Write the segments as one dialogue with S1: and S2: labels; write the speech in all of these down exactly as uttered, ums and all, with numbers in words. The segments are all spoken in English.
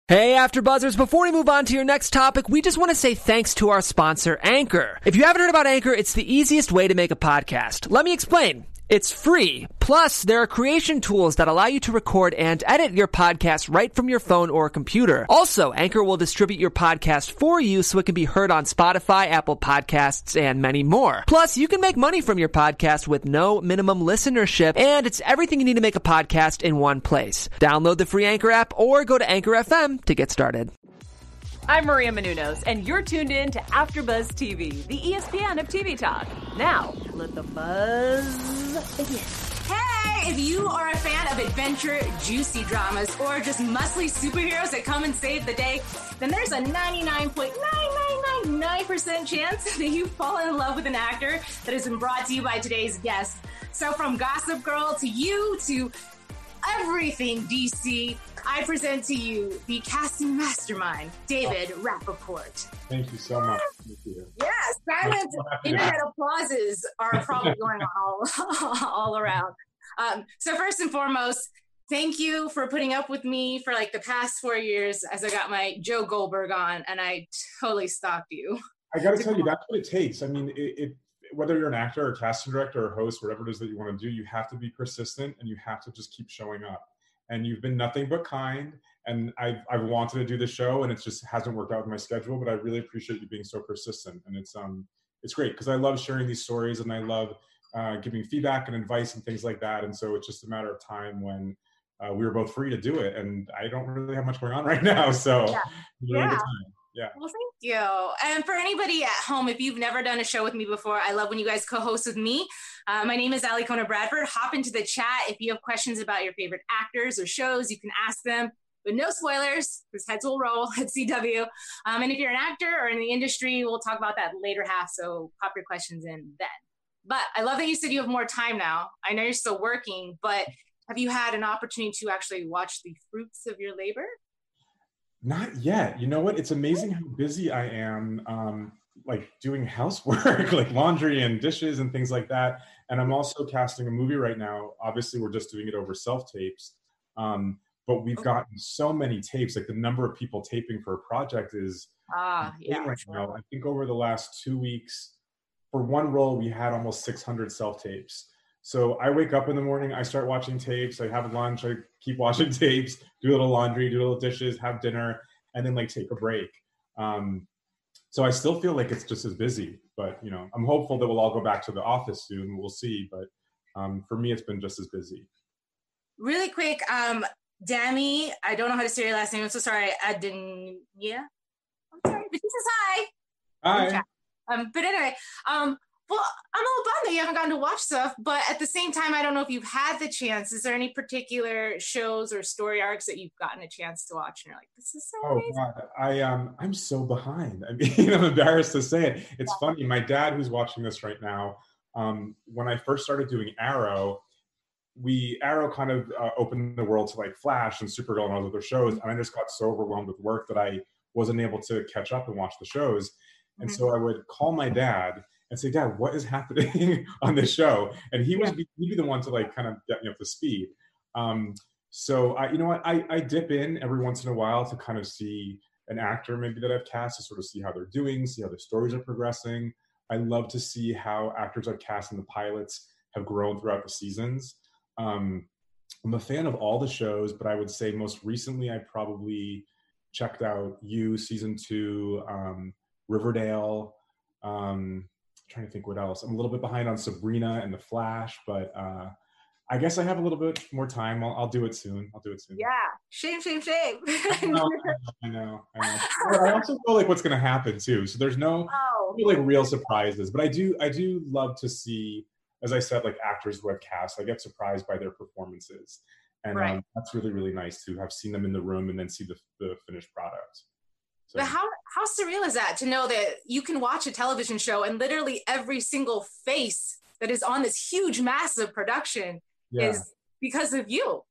S1: Hey, AfterBuzzers, before we move on to your next topic, we just want to say thanks to our sponsor, Anchor. If you haven't heard about Anchor, it's the easiest way to make a podcast. Let me explain. It's free. Plus, there are creation tools that allow you to record and edit your podcast right from your phone or computer. Also, Anchor will distribute your podcast for you so it can be heard on Spotify, Apple Podcasts, and many more. Plus, you can make money from your podcast with no minimum listenership, and it's everything you need to make a podcast in one place. Download the free Anchor app or go to Anchor F M to get started.
S2: I'm Maria Menounos, and you're tuned in to AfterBuzz T V, the E S P N of T V talk. Now, let the buzz begin.
S3: Hey, if you are a fan of adventure, juicy dramas, or just muscly superheroes that come and save the day, then there's a ninety-nine point nine nine nine nine percent chance that you've fallen in love with an actor that has been brought to you by today's guest. So from Gossip Girl to you to everything D C, I present to you the casting mastermind, David Rappaport.
S4: Thank you so much. Thank you.
S3: Yes, silent internet applauses are probably going on all, all around. Um, so first and foremost, thank you for putting up with me for like the past four years as I got my Joe Goldberg on, and I totally stalked you.
S4: I got to tell you, that's what it takes. I mean, it, it whether you're an actor or casting director or host, whatever it is that you want to do, you have to be persistent and you have to just keep showing up. And you've been nothing but kind. And I've, I've wanted to do the show and it just hasn't worked out with my schedule, but I really appreciate you being so persistent. And it's um it's great because I love sharing these stories and I love uh, giving feedback and advice and things like that. And so it's just a matter of time when uh, we were both free to do it. And I don't really have much going on right now. So
S3: yeah.
S4: really
S3: yeah.
S4: good time. Yeah.
S3: Well, thank you. And for anybody at home, if you've never done a show with me before, I love when you guys co-host with me. Uh, my name is Ali Kona Bradford. Hop into the chat. If you have questions about your favorite actors or shows, you can ask them, but no spoilers, because heads will roll at C W. Um, and if you're an actor or in the industry, we'll talk about that later half. So pop your questions in then. But I love that you said you have more time now. I know you're still working, but have you had an opportunity to actually watch the fruits of your labor?
S4: Not yet. You know what? It's amazing how busy I am, um, like doing housework, like laundry and dishes and things like that. And I'm also casting a movie right now. Obviously, we're just doing it over self-tapes. Um, but we've gotten so many tapes, like the number of people taping for a project is
S3: ah, yeah,
S4: right now. I think over the last two weeks, for one role, we had almost six hundred self-tapes. So I wake up in the morning, I start watching tapes, I have lunch, I keep watching tapes, do a little laundry, do a little dishes, have dinner, and then like take a break. Um, so I still feel like it's just as busy, but you know, I'm hopeful that we'll all go back to the office soon. We'll see, but um, for me, it's been just as busy.
S3: Really quick, um, Dami, I don't know how to say your last name. I'm so sorry. Adenia? I'm sorry, but this is hi.
S4: Hi.
S3: Um, but anyway, um, well, I'm a little bummed that you haven't gotten to watch stuff, but at the same time, I don't know if you've had the chance. Is there any particular shows or story arcs that you've gotten a chance to watch? And you're like, this is so
S4: oh,
S3: amazing.
S4: God. I, um, I'm so behind. I mean, I'm embarrassed to say it. It's yeah. funny. My dad, who's watching this right now, um, when I first started doing Arrow, we Arrow kind of uh, opened the world to like Flash and Supergirl and all those other shows. And I just got so overwhelmed with work that I wasn't able to catch up and watch the shows. And mm-hmm. so I would call my dad and say, Dad, what is happening on this show? And he was yeah. he'd be the one to like kind of get me up to speed. Um, so I, you know what, I, I dip in every once in a while to kind of see an actor maybe that I've cast to sort of see how they're doing, see how their stories are progressing. I love to see how actors I've cast in the pilots have grown throughout the seasons. Um, I'm a fan of all the shows, but I would say most recently I probably checked out You season two, um, Riverdale. Um, trying to think what else. I'm a little bit behind on Sabrina and The Flash, but uh, I guess I have a little bit more time. I'll, I'll do it soon. I'll do it soon.
S3: Yeah. Shame, shame, shame.
S4: I know, I know. I know. I also know like what's going to happen too. So there's no,
S3: oh.
S4: no like real surprises, but I do, I do love to see, as I said, like actors who have cast, I get surprised by their performances. And
S3: right.
S4: um, that's really, really nice to have seen them in the room and then see the, the finished product. So.
S3: But how, how surreal is that to know that you can watch a television show and literally every single face that is on this huge, massive production yeah. is because of you?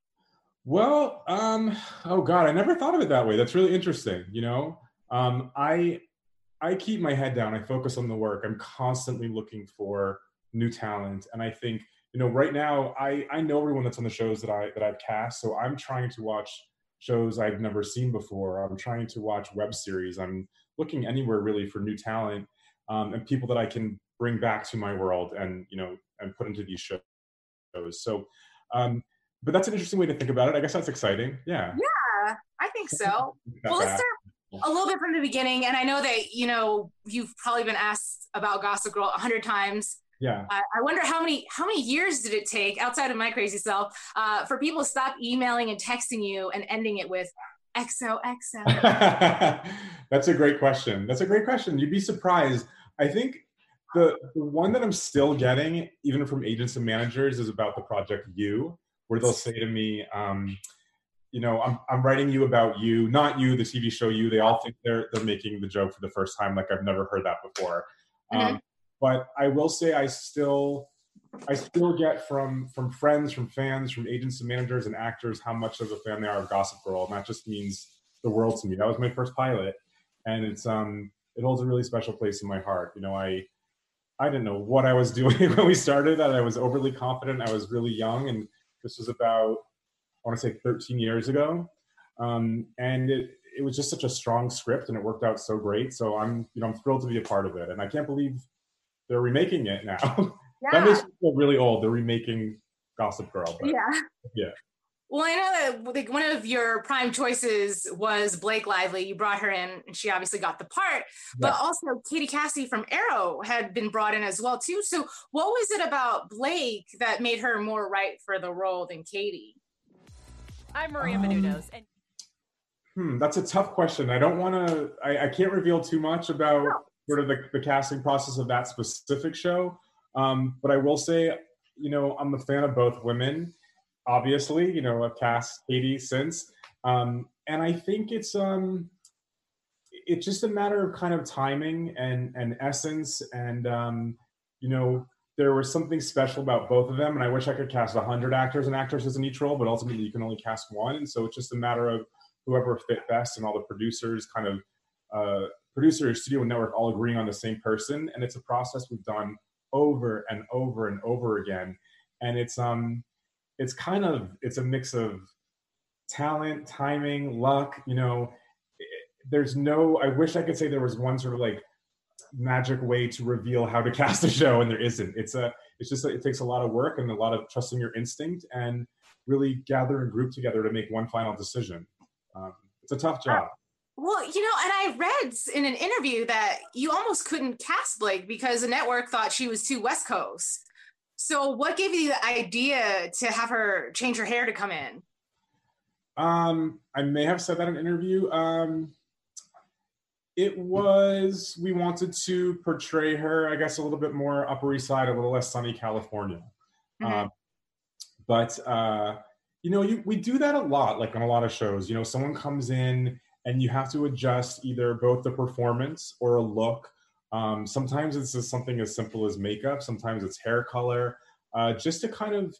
S4: Well, um, oh God, I never thought of it that way. That's really interesting. You know, um, I, I keep my head down. I focus on the work. I'm constantly looking for new talent. And I think, you know, right now I, I know everyone that's on the shows that I, that I've cast. So I'm trying to watch shows I've never seen before. I'm trying to watch web series. I'm looking anywhere really for new talent um, and people that I can bring back to my world and, you know, and put into these shows. So, um, but that's an interesting way to think about it. I guess that's exciting. Yeah.
S3: Yeah, I think so. Well, let's start a little bit from the beginning. And I know that, you know, you've probably been asked about Gossip Girl a hundred times.
S4: Yeah.
S3: Uh, I wonder how many how many years did it take, outside of my crazy self, uh, for people to stop emailing and texting you and ending it with X O X O?
S4: That's a great question. That's a great question. You'd be surprised. I think the, the one that I'm still getting, even from agents and managers, is about the Project You, where they'll say to me, um, you know, I'm I'm writing you about you, not you, the T V show You. They all think they're they're making the joke for the first time, like I've never heard that before.
S3: Mm-hmm.
S4: Um, but I will say I still I still get from from friends, from fans, from agents and managers and actors how much of a fan they are of Gossip Girl, and that just means the world to me. That was my first pilot, and it's um it holds a really special place in my heart. You know, I I didn't know what I was doing when we started. That I was overly confident. I was really young, and this was about, I want to say thirteen years ago. Um, and it, it was just such a strong script and it worked out so great. So I'm, you know, I'm thrilled to be a part of it. And I can't believe they're remaking it now.
S3: Yeah.
S4: That makes me feel really old. They're remaking Gossip Girl. But,
S3: yeah.
S4: Yeah.
S3: Well, I know that like, one of your prime choices was Blake Lively. You brought her in and she obviously got the part, but
S4: Yeah.
S3: also Katie Cassidy from Arrow had been brought in as well too. So what was it about Blake that made her more right for the role than Katie?
S2: I'm Maria
S4: Um,
S2: Menounos, and
S4: Hmm, that's a tough question. I don't want to, I, I can't reveal too much about sort of the, the casting process of that specific show. Um, but I will say, you know, I'm a fan of both women. Obviously, you know, I've cast Katie since. Um, and I think it's um, it's just a matter of kind of timing and, and essence. And, um, you know, there was something special about both of them. And I wish I could cast one hundred actors and actresses in each role, but ultimately you can only cast one. And so it's just a matter of whoever fit best, and all the producers kind of, uh, producer, studio, and network all agreeing on the same person. And it's a process we've done over and over and over again. And it's, um, it's kind of, it's a mix of talent, timing, luck, you know. There's no, I wish I could say there was one sort of like magic way to reveal how to cast a show, and there isn't. It's a, it's just, it takes a lot of work and a lot of trusting your instinct and really gathering a group together to make one final decision. Um, it's a tough job.
S3: Well, you know, and I read in an interview that you almost couldn't cast Blake because the network thought she was too West Coast. So what gave you the idea to have her change her hair to come in?
S4: Um, I may have said that in an interview. Um, it was, we wanted to portray her, I guess, a little bit more Upper East Side, a little less sunny California.
S3: Mm-hmm.
S4: Um, but, uh, you know, you, we do that a lot, like on a lot of shows. You know, someone comes in and you have to adjust either both the performance or a look. Um, sometimes it's just something as simple as makeup. Sometimes it's hair color, uh, just to kind of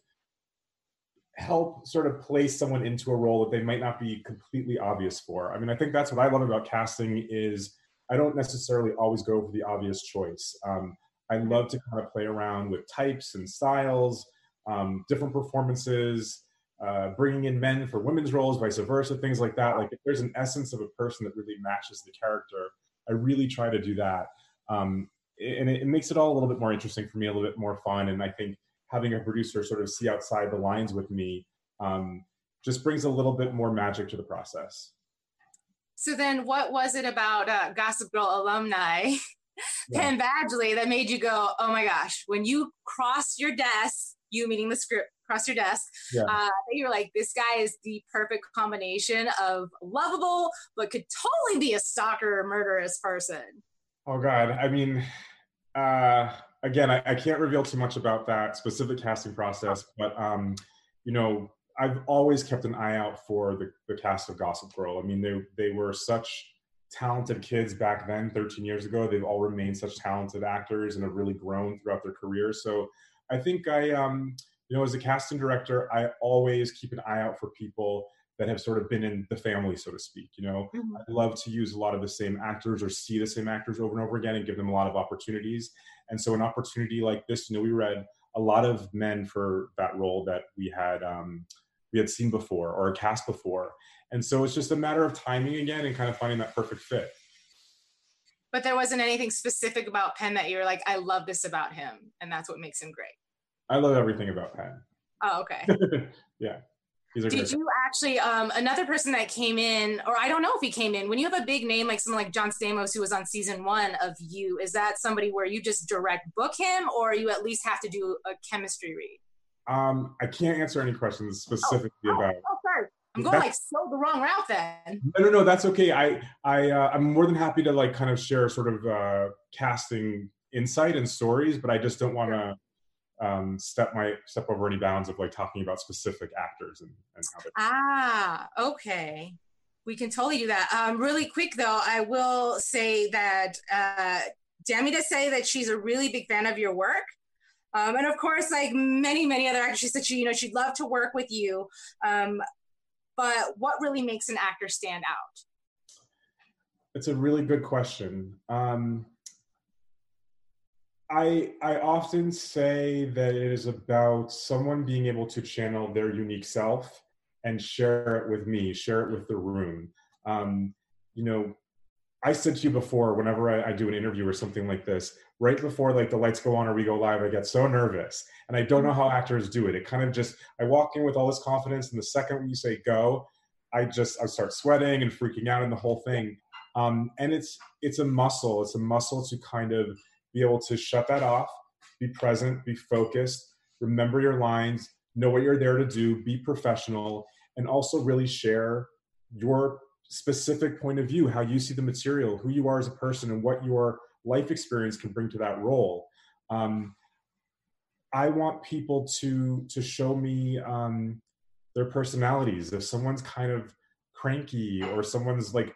S4: help sort of place someone into a role that they might not be completely obvious for. I mean, I think that's what I love about casting is I don't necessarily always go for the obvious choice. Um, I love to kind of play around with types and styles, um, different performances, uh, bringing in men for women's roles, vice versa, things like that. Like if there's an essence of a person that really matches the character, I really try to do that. Um, and it, it makes it all a little bit more interesting for me, a little bit more fun. And I think having a producer sort of see outside the lines with me um, just brings a little bit more magic to the process.
S3: So then what was it about uh, Gossip Girl alumni,
S4: Yeah.
S3: Penn Badgley, that made you go, oh my gosh, when you crossed your desk, you meaning the script, crossed your desk,
S4: Yeah.
S3: uh, you were like, this guy is the perfect combination of lovable, but could totally be a stalker, murderous person.
S4: Oh God, I mean, uh, again, I, I can't reveal too much about that specific casting process, but um, you know, I've always kept an eye out for the, the cast of Gossip Girl. I mean, they they were such talented kids back then, thirteen years ago. They've all remained such talented actors and have really grown throughout their careers. So I think I, um, you know, as a casting director, I always keep an eye out for people that have sort of been in the family, so to speak. You know,
S3: Mm-hmm.
S4: I love to use a lot of the same actors or see the same actors over and over again and give them a lot of opportunities. And so an opportunity like this, you know, we read a lot of men for that role that we had um, we had seen before or cast before. And so it's just a matter of timing again and kind of finding that perfect fit.
S3: But there wasn't anything specific about Penn that you were like, I love this about him, and that's what makes him great.
S4: I love everything about Penn.
S3: Oh, okay.
S4: Yeah. He's a
S3: Did
S4: great
S3: you actually, um, another person that came in, or I don't know if he came in, when you have a big name like someone like John Stamos, who was on season one of You, is that somebody where you just direct book him, or you at least have to do a chemistry read?
S4: Um, I can't answer any questions specifically
S3: oh,
S4: about.
S3: Oh, sorry. I'm going
S4: That's,
S3: like so the wrong route then.
S4: No, no, no, that's okay. I, I, uh, I'm more than happy to like kind of share sort of uh, casting insight and stories, but I just don't want to um, step my step over any bounds of like talking about specific actors and, and how they.
S3: Ah, okay. We can totally do that. Um, really quick though, I will say that uh, Demi to say that she's a really big fan of your work. Um, and of course, like many, many other actors, she said she, you know, she'd love to work with you. Um, but what really makes an actor stand out?
S4: It's a really good question. Um, I I often say that it is about someone being able to channel their unique self and share it with me, share it with the room. Um, you know, I said to you before, whenever I, I do an interview or something like this, right before like the lights go on or we go live, I get so nervous. And I don't know how actors do it. It kind of just, I walk in with all this confidence, and the second when you say go, I just, I start sweating and freaking out and the whole thing. Um, and it's, it's a muscle. It's a muscle to kind of be able to shut that off, be present, be focused, remember your lines, know what you're there to do, be professional, and also really share your specific point of view, how you see the material, who you are as a person, and what your life experience can bring to that role. Um, I want people to to show me um, their personalities. If someone's kind of cranky or someone's like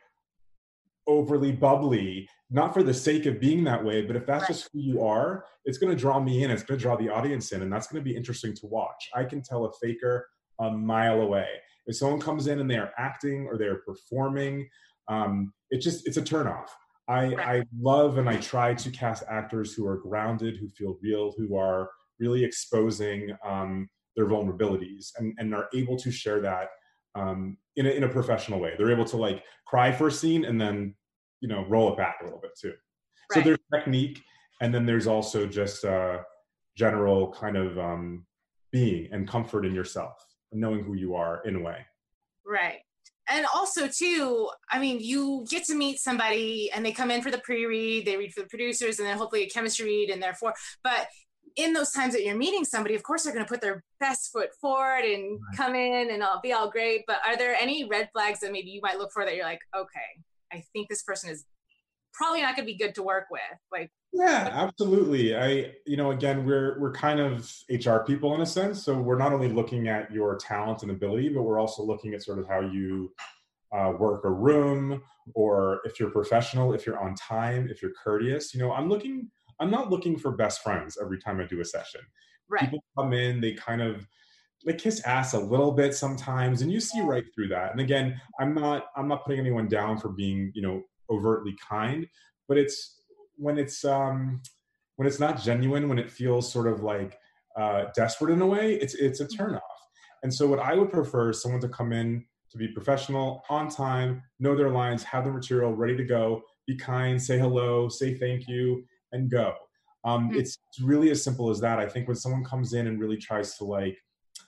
S4: overly bubbly, not for the sake of being that way, but if that's right. just who you are, it's going to draw me in. It's going to draw the audience in, and that's going to be interesting to watch. I can tell a faker a mile away. If someone comes in and they are acting or they're performing, um, it just, it's a turnoff. I, I love and I try to cast actors who are grounded, who feel real, who are really exposing um, their vulnerabilities and, and are able to share that um, in, a, in a professional way. They're able to like cry for a scene and then, you know, roll it back a little bit too. Right. So there's technique, and then there's also just uh, general kind of um, being and comfort in yourself. Knowing who you are in a way.
S3: Right. And also too, I mean, you get to meet somebody and they come in for the pre-read, they read for the producers, and then hopefully a chemistry read, and therefore, but in those times that you're meeting somebody, of course, they're going to put their best foot forward and right. come in and I'll be all great. But are there any red flags that maybe you might look for that you're like, okay, I think this person is probably not going to be good to work with? Like,
S4: yeah, absolutely. I, you know, again, we're we're kind of H R people in a sense, so we're not only looking at your talent and ability, but we're also looking at sort of how you uh, work a room, or if you're professional, if you're on time, if you're courteous. You know, I'm looking, I'm not looking for best friends every time I do a session.
S3: Right.
S4: People come in, they kind of like kiss ass a little bit sometimes, and you see right through that. And again, I'm not, I'm not putting anyone down for being, you know, overtly kind, but it's when it's um, when it's not genuine, when it feels sort of like uh, desperate in a way, it's it's a turnoff. And so what I would prefer is someone to come in to be professional, on time, know their lines, have the material ready to go, be kind, say hello, say thank you, and go. Um, mm-hmm. It's really as simple as that. I think when someone comes in and really tries to like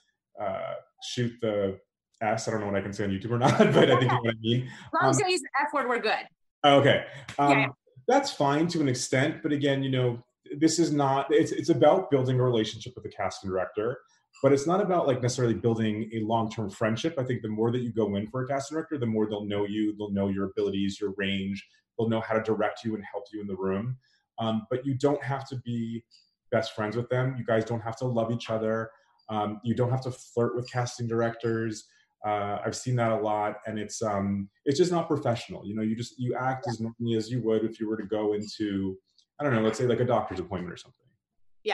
S4: uh, shoot the S, I don't know what I can say on YouTube or not, but I think you know what I mean.
S3: As long as um, you use the F word, we're good.
S4: Okay. Um,
S3: yeah.
S4: That's fine to an extent, but again, you know, this is not, it's it's about building a relationship with the casting director, but it's not about like necessarily building a long-term friendship. I think the more that you go in for a casting director, the more they'll know you, they'll know your abilities, your range, they'll know how to direct you and help you in the room. Um, but you don't have to be best friends with them. You guys don't have to love each other. Um, you don't have to flirt with casting directors. Uh, I've seen that a lot, and it's um, it's just not professional. You know, you just you act yeah. as normally as you would if you were to go into, I don't know, let's say like a doctor's appointment or something.
S3: Yeah.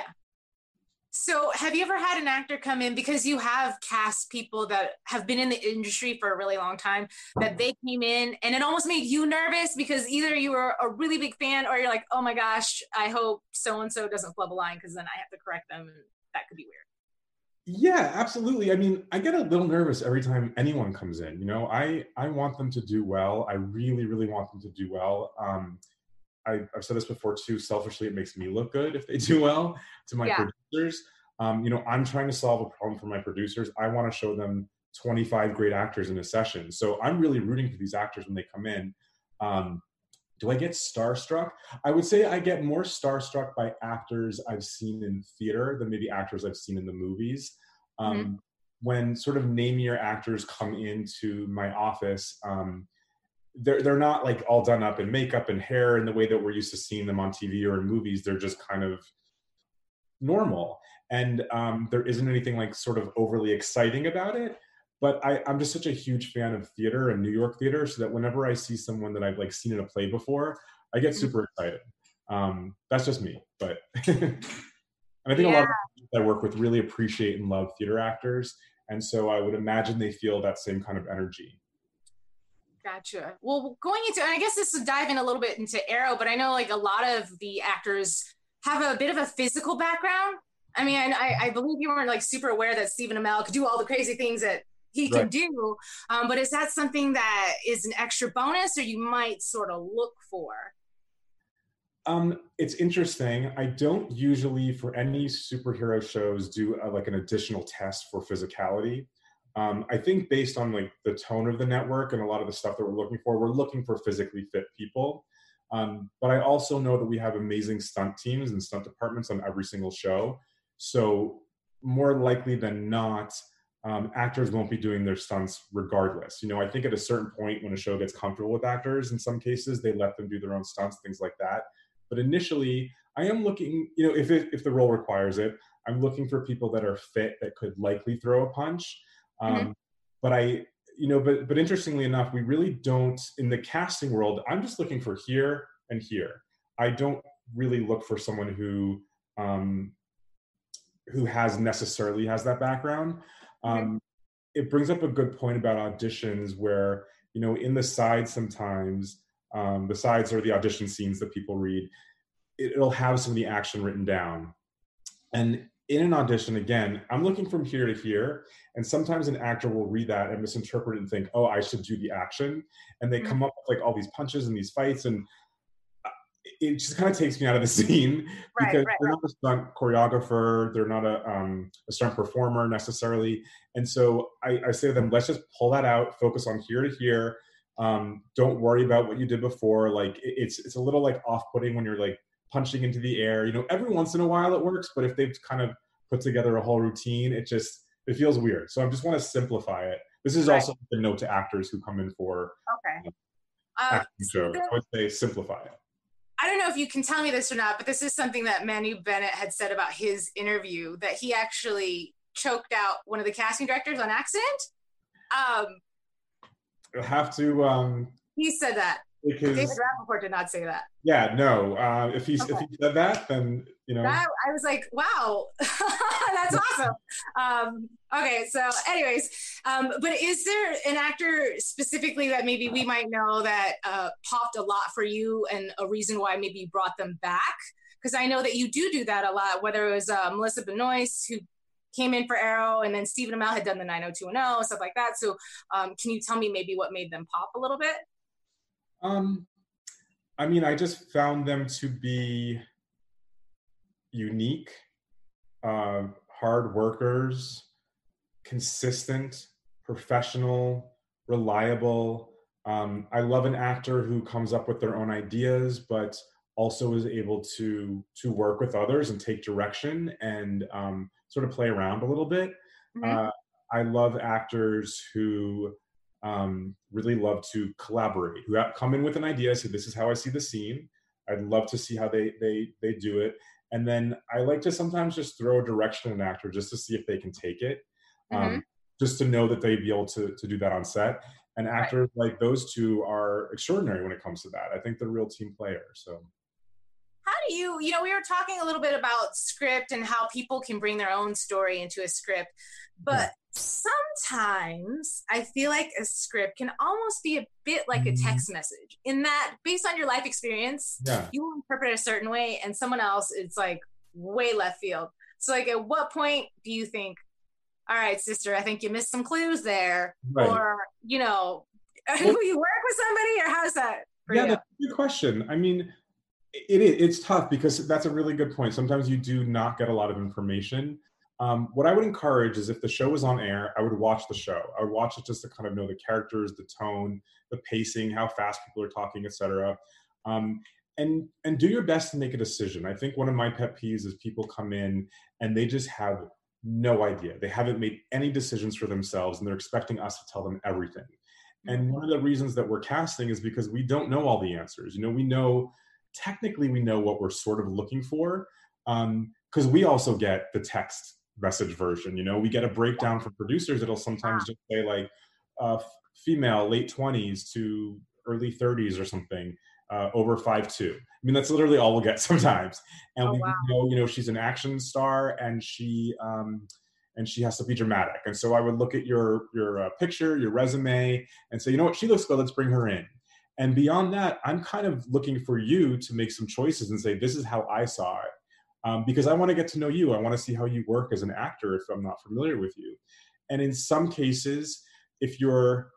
S3: So, have you ever had an actor come in, because you have cast people that have been in the industry for a really long time, that they came in and it almost made you nervous because either you were a really big fan or you're like, oh my gosh, I hope so and so doesn't flub a line because then I have to correct them, and that could be weird.
S4: Yeah, absolutely. I mean, I get a little nervous every time anyone comes in. You know, I I want them to do well. I really, really want them to do well. Um, I, I've said this before too. Selfishly, it makes me look good if they do well to my
S3: Yeah.
S4: producers. Um, you know, I'm trying to solve a problem for my producers. I want to show them twenty-five great actors in a session. So I'm really rooting for these actors when they come in. Um, do I get starstruck? I would say I get more starstruck by actors I've seen in theater than maybe actors I've seen in the movies. Um,
S3: Mm-hmm.
S4: When sort of namier actors come into my office, um, they're they're not like all done up in makeup and hair in the way that we're used to seeing them on T V or in movies. They're just kind of normal, and um, there isn't anything like sort of overly exciting about it. But I, I'm just such a huge fan of theater and New York theater, so that whenever I see someone that I've like seen in a play before, I get super excited. Um, that's just me, but and I think
S3: Yeah.
S4: a lot of people I work with really appreciate and love theater actors, and so I would imagine they feel that same kind of energy.
S3: Gotcha. Well, going into, and I guess this is diving a little bit into Arrow, but I know like a lot of the actors have a bit of a physical background. I mean, I, I believe you weren't like super aware that Stephen Amell could do all the crazy things that he can
S4: Right.
S3: do. Um, but is that something that is an extra bonus or you might sort of look for?
S4: Um, it's interesting. I don't usually, for any superhero shows, do a, like an additional test for physicality. Um, I think based on like the tone of the network and a lot of the stuff that we're looking for, we're looking for physically fit people. Um, but I also know that we have amazing stunt teams and stunt departments on every single show. So more likely than not, um, actors won't be doing their stunts regardless. You know, I think at a certain point when a show gets comfortable with actors, in some cases, they let them do their own stunts, things like that. But initially, I am looking, you know, if it, if the role requires it, I'm looking for people that are fit, that could likely throw a punch. Um,
S3: Mhm.
S4: But I, you know, but but interestingly enough, we really don't, in the casting world, I'm just looking for here and here. I don't really look for someone who um, who has necessarily has that background. Um, it brings up a good point about auditions where, you know, in the sides sometimes, um, the sides are the audition scenes that people read, it, it'll have some of the action written down. And in an audition, again, I'm looking from here to here. And sometimes an actor will read that and misinterpret it and think, oh, I should do the action. And they
S3: Mhm.
S4: come up with like all these punches and these fights. And it just kind of takes me out of the scene
S3: Right,
S4: because
S3: right,
S4: they're not a stunt choreographer, they're not a, um, a stunt performer necessarily. And so I, I say to them, let's just pull that out, focus on here to here. Um, don't worry about what you did before. Like it, it's it's a little like off-putting when you're like punching into the air. You know, every once in a while it works, but if they've kind of put together a whole routine, it just it feels weird. So I just want to simplify it. This is
S3: Right.
S4: also a note to actors who come in for
S3: Okay. Uh,
S4: acting shows. I would say simplify it.
S3: I don't know if you can tell me this or not, but this is something that Manu Bennett had said about his interview, that he actually choked out one of the casting directors on accident. Um,
S4: You'll have to um
S3: he said that.
S4: because
S3: David Rappaport did not say that.
S4: yeah, no. Uh, if he's
S3: Okay.
S4: if he said that, then you know.
S3: That, I was like, wow, that's awesome. Um, okay, so anyways, um, but is there an actor specifically that maybe we might know that uh, popped a lot for you and a reason why maybe you brought them back? Because I know that you do do that a lot, whether it was uh, Melissa Benoist, who came in for Arrow, and then Stephen Amell had done the nine oh two one oh, stuff like that. So um, can you tell me maybe what made them pop a little bit?
S4: Um, I mean, I just found them to be unique, uh, hard workers, consistent, professional, reliable. Um, I love an actor who comes up with their own ideas, but also is able to to work with others and take direction and um, sort of play around a little bit.
S3: Mhm.
S4: Uh, I love actors who um, really love to collaborate, who have, come in with an idea, say, this is how I see the scene. I'd love to see how they they they do it. And then I like to sometimes just throw a direction at an actor just to see if they can take it, um,
S3: Mhm.
S4: just to know that they'd be able to, to do that on set. And actors
S3: Right.
S4: like those two are extraordinary when it comes to that. I think they're real team players. So.
S3: How do you, you know, we were talking a little bit about script and how people can bring their own story into a script, but
S4: Yeah.
S3: sometimes I feel like a script can almost be a bit like a text message in that based on your life experience,
S4: Yeah.
S3: you will interpret it a certain way and someone else, it's like way left field. So like at what point do you think all right, sister, I think you missed some clues there.
S4: Right.
S3: Or, you know,
S4: Well,
S3: will you work with somebody, or how's that for
S4: yeah,
S3: you?
S4: that's a good question. I mean, it is, it's tough because that's a really good point. Sometimes you do not get a lot of information. Um, what I would encourage is if the show was on air, I would watch the show. I would watch it just to kind of know the characters, the tone, the pacing, how fast people are talking, et cetera. Um, and, and do your best to make a decision. I think one of my pet peeves is people come in and they just have no idea. They haven't made any decisions for themselves and they're expecting us to tell them everything. And one of the reasons that we're casting is because we don't know all the answers. You know, we know, technically we know what we're sort of looking for, um, because we also get the text message version. You know, we get a breakdown from producers that'll sometimes just say like, uh, female, late twenties to early thirties or something, uh, over five two. I mean, that's literally all we'll get sometimes. And
S3: Oh,
S4: we
S3: wow.
S4: know, you know, she's an action star and she, um, and she has to be dramatic. And so I would look at your your uh, picture, your resume, and say, you know what, she looks good, let's bring her in. And beyond that, I'm kind of looking for you to make some choices and say, this is how I saw it. Um, because I want to get to know you. I want to see how you work as an actor if I'm not familiar with you. And in some cases, if you're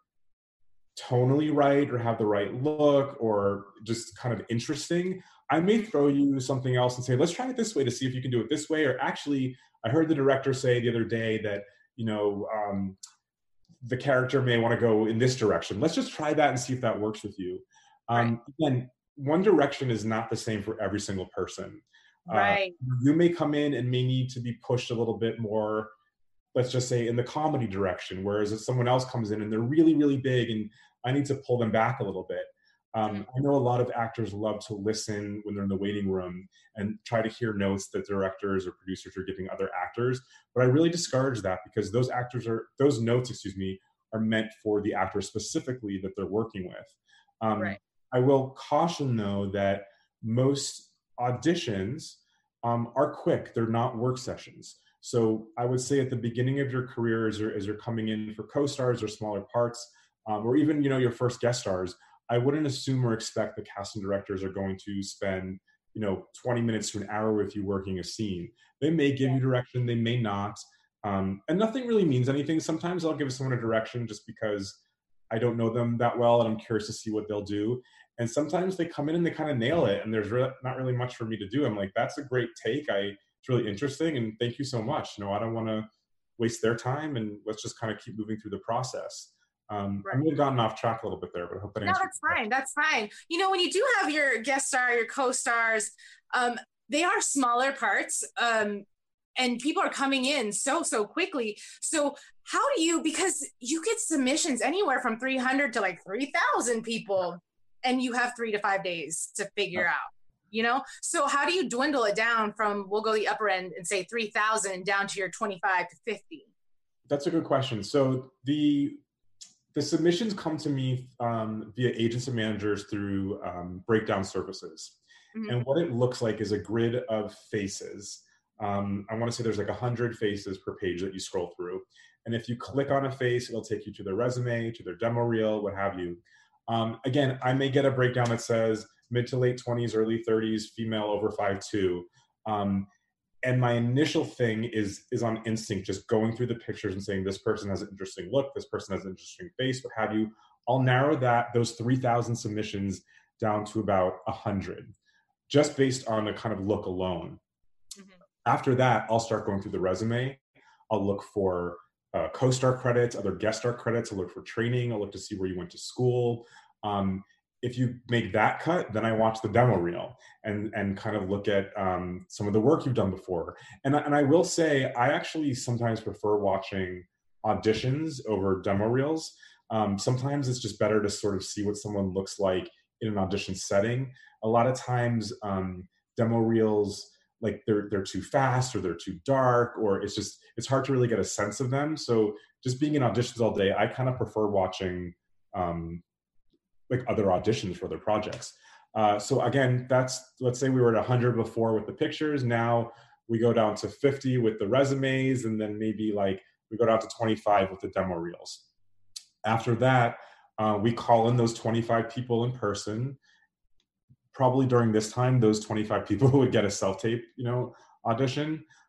S4: tonally right or have the right look or just kind of interesting, I may throw you something else and say, let's try it this way to see if you can do it this way. Or actually, I heard the director say the other day that, you know, um, the character may want to go in this direction. Let's just try that and see if that works with you. Um, right. Again, one direction is not the same for every single person.
S3: Right.
S4: Uh, you may come in and may need to be pushed a little bit more, let's just say in the comedy direction, whereas if someone else comes in and they're really, really big and I need to pull them back a little bit. Um, I know a lot of actors love to listen when they're in the waiting room and try to hear notes that directors or producers are giving other actors. But I really discourage that because those actors are, those notes, excuse me, are meant for the actor specifically that they're working with. Um,
S3: Right.
S4: I will caution though that most auditions um, are quick. They're not work sessions. So I would say at the beginning of your career, as you're, as you're coming in for co-stars or smaller parts, um, or even, you know, your first guest stars, I wouldn't assume or expect the casting directors are going to spend, you know, twenty minutes to an hour with you working a scene. They may give you direction, they may not. Um, and nothing really means anything. Sometimes I'll give someone a direction just because I don't know them that well and I'm curious to see what they'll do. And sometimes they come in and they kind of nail it and there's re- not really much for me to do. I'm like, that's a great take. I, it's really interesting and thank you so much. You know, I don't want to waste their time and let's just kind of keep moving through the process. Um, right. I may have gotten off track a little bit there, but I hope that answers.
S3: No, that's fine. That's fine. You know, when you do have your guest star, your co-stars, um, they are smaller parts, um, and people are coming in so, so quickly. So how do you, because you get submissions anywhere from three hundred to like three thousand people, and you have three to five days to figure yeah. out, you know? So how do you dwindle it down from, we'll go the upper end and say three thousand down to your twenty-five to fifty?
S4: That's a good question. So the, The submissions come to me um, via agents and managers through um, breakdown services. Mm-hmm. And what it looks like is a grid of faces. Um, I want to say there's like one hundred faces per page that you scroll through. And if you click on a face, it'll take you to their resume, to their demo reel, what have you. Um, again, I may get a breakdown that says mid to late twenties, early thirties, female over five two. Um, And my initial thing is is on instinct, just going through the pictures and saying, this person has an interesting look, this person has an interesting face, what have you. I'll narrow that, those three thousand submissions down to about one hundred, just based on a kind of look alone. Mm-hmm. After that, I'll start going through the resume. I'll look for uh, co-star credits, other guest star credits. I'll look for training. I'll look to see where you went to school. Um, If you make that cut, then I watch the demo reel and, and kind of look at um, some of the work you've done before. And, and I will say, I actually sometimes prefer watching auditions over demo reels. Um, sometimes it's just better to sort of see what someone looks like in an audition setting. A lot of times um, demo reels, like they're, they're too fast or they're too dark, or it's just, it's hard to really get a sense of them. So just being in auditions all day, I kind of prefer watching um, like other auditions for other projects. Uh, so again, that's, let's say we were at one hundred before with the pictures. Now we go down to fifty with the resumes, and then maybe like we go down to twenty-five with the demo reels. After that, uh, we call in those twenty-five people in person. Probably during this time, those twenty-five people would get a self-tape, you know, audition.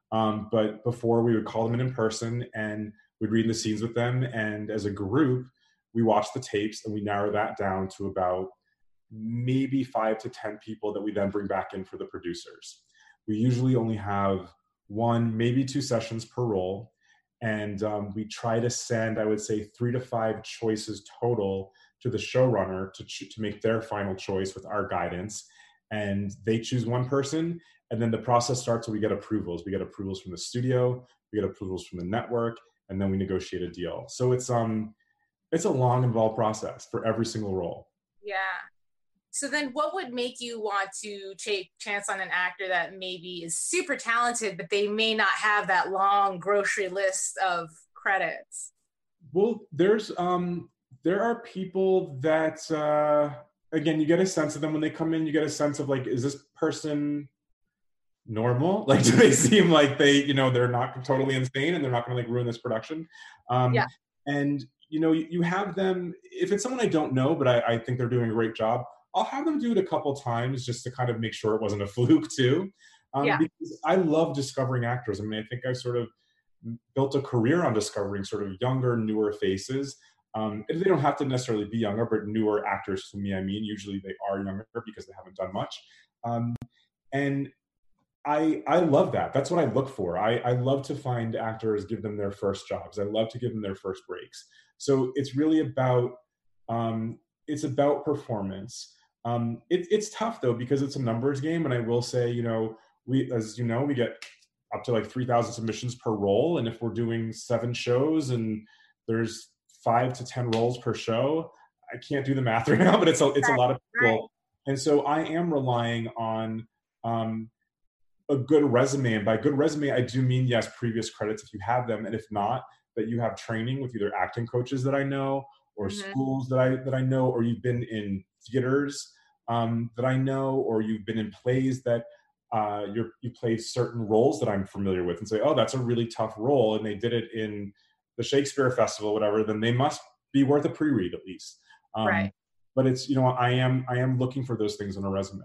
S4: Um, but before, we would call them in in person and we'd read the scenes with them. And as a group, we watch the tapes and we narrow that down to about maybe five to ten people that we then bring back in for the producers. We usually only have one, maybe two sessions per role. And um, we try to send, I would say, three to five choices total to the showrunner to, ch- to make their final choice with our guidance. And they choose one person, and then the process starts where we get approvals. We get approvals from the studio, we get approvals from the network, and then we negotiate a deal. So it's um, it's a long, involved process for every single role.
S3: Yeah. So then what would make you want to take chance on an actor that maybe is super talented, but they may not have that long grocery list of credits?
S4: Well, there's um, there are people that, uh, again, you get a sense of them when they come in. You get a sense of like, is this person normal? Like, do they seem like they, you know, they're not totally insane and they're not going to like ruin this production? Um,
S3: yeah.
S4: And, you know, you, you have them, if it's someone I don't know, but I, I think they're doing a great job, I'll have them do it a couple times just to kind of make sure it wasn't a fluke too. Um,
S3: yeah.
S4: Because I love discovering actors. I mean, I think I sort of built a career on discovering sort of younger, newer faces. Um, and they don't have to necessarily be younger, but newer actors to me, I mean, usually they are younger because they haven't done much. Um, and I I love that. That's what I look for. I, I love to find actors, give them their first jobs. I love to give them their first breaks. So it's really about, um, it's about performance. Um, it, it's tough though, because it's a numbers game. And I will say, you know, we, as you know, we get up to like three thousand submissions per role. And if we're doing seven shows and there's five to ten roles per show, I can't do the math right now, but it's a, it's a lot of people. And so I am relying on um, a good resume. And by good resume, I do mean, yes, previous credits if you have them. And if not, that you have training with either acting coaches that I know or mm-hmm. schools that I that I know, or you've been in theaters um, that I know, or you've been in plays that uh, you're, you played certain roles that I'm familiar with and say, oh, that's a really tough role. And they did it in the Shakespeare Festival, whatever, then they must be worth a pre-read at least. Um,
S3: right.
S4: But it's, you know, I am, I am looking for those things on a resume.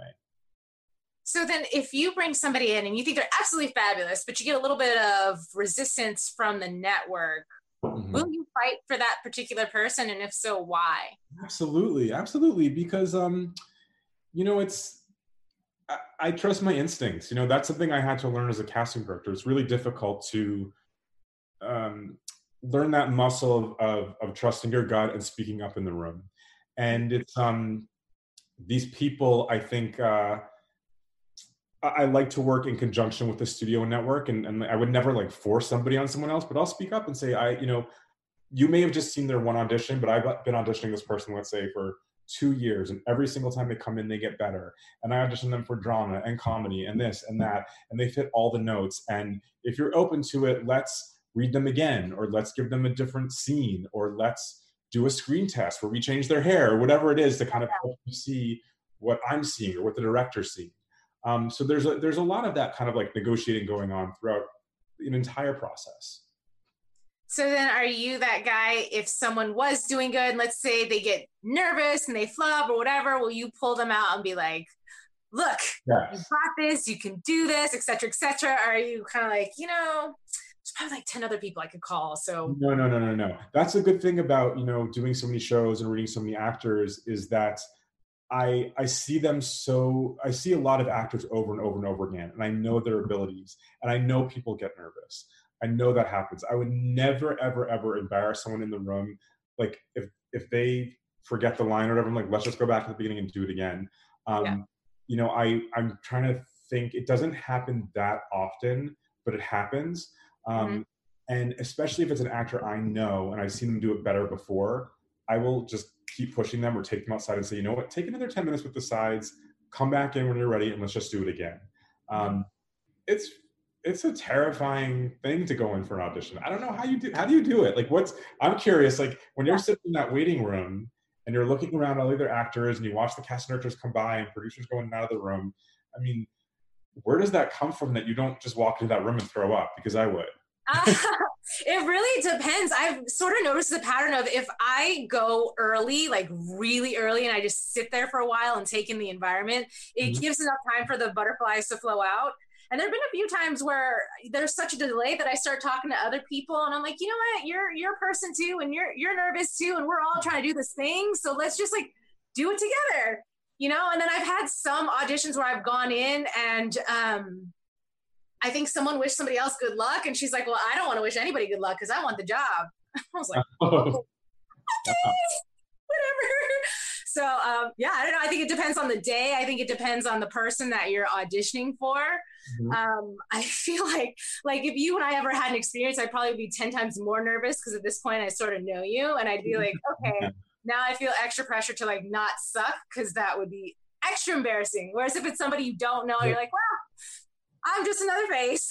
S3: So then if you bring somebody in and you think they're absolutely fabulous, but you get a little bit of resistance from the network, mm-hmm. will you fight for that particular person? And if so, why?
S4: Absolutely. Absolutely. Because, um, you know, it's, I, I trust my instincts. You know, that's something I had to learn as a casting director. It's really difficult to um, learn that muscle of, of, of trusting your gut and speaking up in the room. And it's, um, these people, I think, uh, I like to work in conjunction with the studio and network, and, and I would never like force somebody on someone else, but I'll speak up and say, I, you know, you may have just seen their one audition, but I've been auditioning this person, let's say, for two years, and every single time they come in, they get better. And I audition them for drama and comedy and this and that, and they fit all the notes. And if you're open to it, let's read them again, or let's give them a different scene, or let's do a screen test where we change their hair, or whatever it is to kind of help you see what I'm seeing or what the director's seeing. Um, so there's a, there's a lot of that kind of like negotiating going on throughout an entire process.
S3: So then are you that guy, if someone was doing good, and let's say they get nervous and they flub or whatever, will you pull them out and be like, look, yes. you got this, you can do this, et cetera, et cetera? Or are you kind of like, you know, there's probably like ten other people I could call. So
S4: no, no, no, no, no. That's a good thing about, you know, doing so many shows and reading so many actors is that I I see them so, I see a lot of actors over and over and over again, and I know their abilities, and I know people get nervous. I know that happens. I would never, ever, ever embarrass someone in the room. Like if if they forget the line or whatever, I'm like, let's just go back to the beginning and do it again. Um, yeah. You know, I, I'm trying to think, it doesn't happen that often, but it happens. Um, mm-hmm. And especially if it's an actor I know and I've seen them do it better before, I will just keep pushing them or take them outside and say, you know what, take another ten minutes with the sides, come back in when you're ready, and let's just do it again. Um, it's it's a terrifying thing to go in for an audition. I don't know how you do, how do you do it? Like what's, I'm curious, like when you're sitting in that waiting room and you're looking around all the other actors and you watch the cast and directors come by and producers going out of the room, I mean, where does that come from that you don't just walk into that room and throw up? Because I would.
S3: uh, it really depends. I've sort of noticed the pattern of if I go early, like really early, and I just sit there for a while and take in the environment, it mm-hmm. gives enough time for the butterflies to flow out. And there've been a few times where there's such a delay that I start talking to other people and I'm like, you know what, you're you're a person too, and you're you're nervous too, and we're all trying to do this thing. So let's just like do it together, you know? And then I've had some auditions where I've gone in and um, I think someone wished somebody else good luck. And she's like, well, I don't want to wish anybody good luck because I want the job. I was like, oh, okay, whatever. So um, yeah, I don't know. I think it depends on the day. I think it depends on the person that you're auditioning for. Mm-hmm. Um, I feel like, like if you and I ever had an experience, I'd probably be ten times more nervous because at this point I sort of know you, and I'd be like, okay, now I feel extra pressure to like not suck because that would be extra embarrassing. Whereas if it's somebody you don't know, you're like, well, I'm just another face.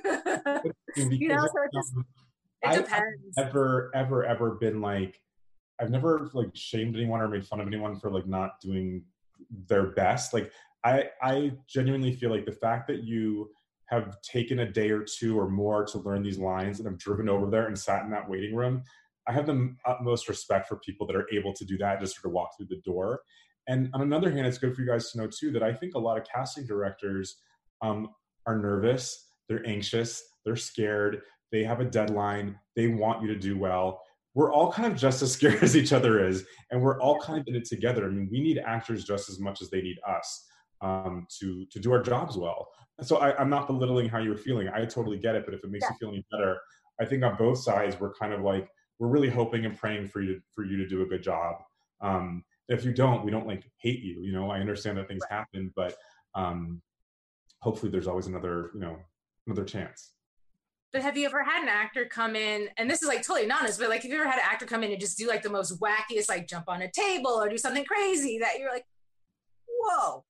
S3: You know, so it just it depends.
S4: I've never, ever, ever been like, I've never like shamed anyone or made fun of anyone for like not doing their best. Like I, I genuinely feel like the fact that you have taken a day or two or more to learn these lines and have driven over there and sat in that waiting room, I have the utmost respect for people that are able to do that, just sort of walk through the door. And on another hand, it's good for you guys to know too, that I think a lot of casting directors um, are nervous, they're anxious, they're scared, they have a deadline, they want you to do well. We're all kind of just as scared as each other is, and we're all kind of in it together. I mean, we need actors just as much as they need us um, to to do our jobs well. So I, I'm not belittling how you're feeling. I totally get it, but if it makes yeah. you feel any better, I think on both sides, we're kind of like, we're really hoping and praying for you to, for you to do a good job. Um, if you don't, we don't like hate you. You know, I understand that things right. happen, but um, hopefully there's always another, you know, another chance.
S3: But have you ever had an actor come in, and this is like totally anonymous, but like have you ever had an actor come in and just do like the most wackiest, like jump on a table or do something crazy that you're like, whoa.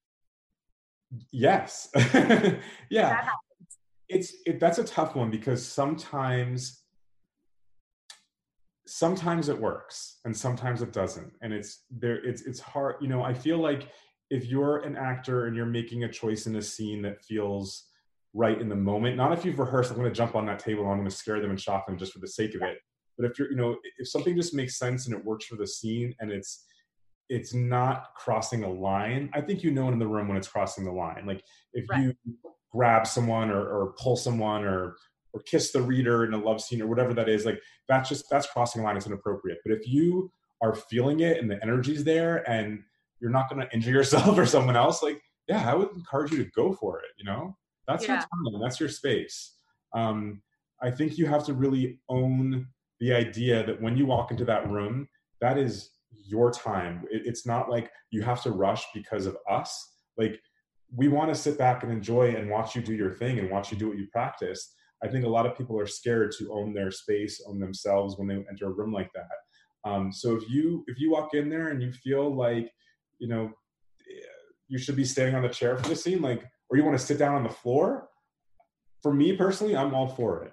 S4: Yes. Yeah. That it's, it, that's a tough one because sometimes, sometimes it works and sometimes it doesn't. And it's there, it's, it's hard. You know, I feel like if you're an actor and you're making a choice in a scene that feels right in the moment, not if you've rehearsed, I'm going to jump on that table, I'm going to scare them and shock them just for the sake of it. But if you're, you know, if something just makes sense and it works for the scene and it's, it's not crossing a line, I think you know in the room when it's crossing the line. Like if right. you grab someone or, or pull someone or, or kiss the reader in a love scene or whatever that is, like that's just, that's crossing a line, it's inappropriate. But if you are feeling it and the energy's there and you're not going to injure yourself or someone else, like, yeah, I would encourage you to go for it, you know? That's yeah. your time. That's your space. Um, I think you have to really own the idea that when you walk into that room, that is your time. It, it's not like you have to rush because of us. Like we want to sit back and enjoy and watch you do your thing and watch you do what you practice. I think a lot of people are scared to own their space, own themselves when they enter a room like that. Um, so if you if you walk in there and you feel like, you know, you should be standing on the chair for the scene, like, or you want to sit down on the floor, for me personally, I'm all for it.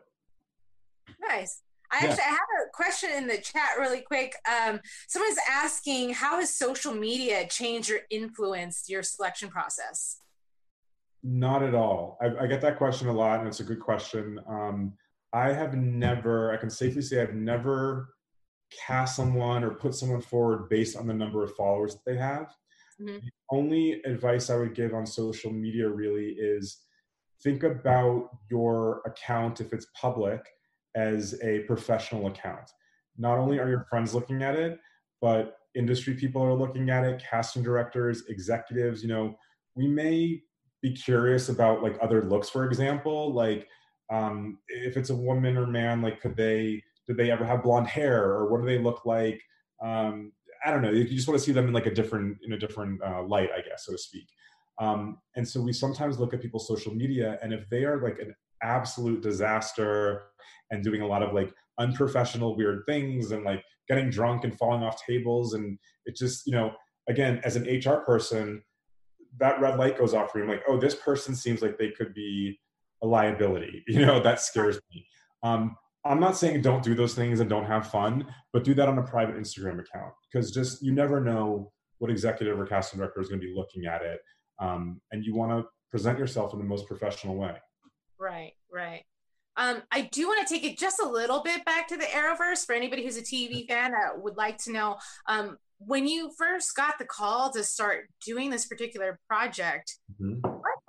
S3: Nice. I yeah. actually I have a question in the chat really quick. Um, someone's asking, how has social media changed or influenced your selection process?
S4: Not at all. I, I get that question a lot, and it's a good question. Um, I have never, I can safely say I've never cast someone or put someone forward based on the number of followers that they have. Mm-hmm. The only advice I would give on social media really is think about your account, if it's public, as a professional account. Not only are your friends looking at it, but industry people are looking at it, casting directors, executives. You know, we may be curious about like other looks, for example, like um, if it's a woman or man, like could they, did they ever have blonde hair, or what do they look like? Um, I don't know. You just want to see them in like a different, in a different uh, light, I guess, so to speak. Um, and so we sometimes look at people's social media, and if they are like an absolute disaster and doing a lot of like unprofessional, weird things and like getting drunk and falling off tables, and it just, you know, again, as an H R person, that red light goes off for me. I'm like, oh, this person seems like they could be a liability. You know, that scares me. Um, I'm not saying don't do those things and don't have fun, but do that on a private Instagram account, because just, you never know what executive or casting director is going to be looking at it. Um, and you want to present yourself in the most professional way.
S3: Right, right. Um, I do want to take it just a little bit back to the Arrowverse for anybody who's a T V fan that would like to know, um, when you first got the call to start doing this particular project, mm-hmm. what type of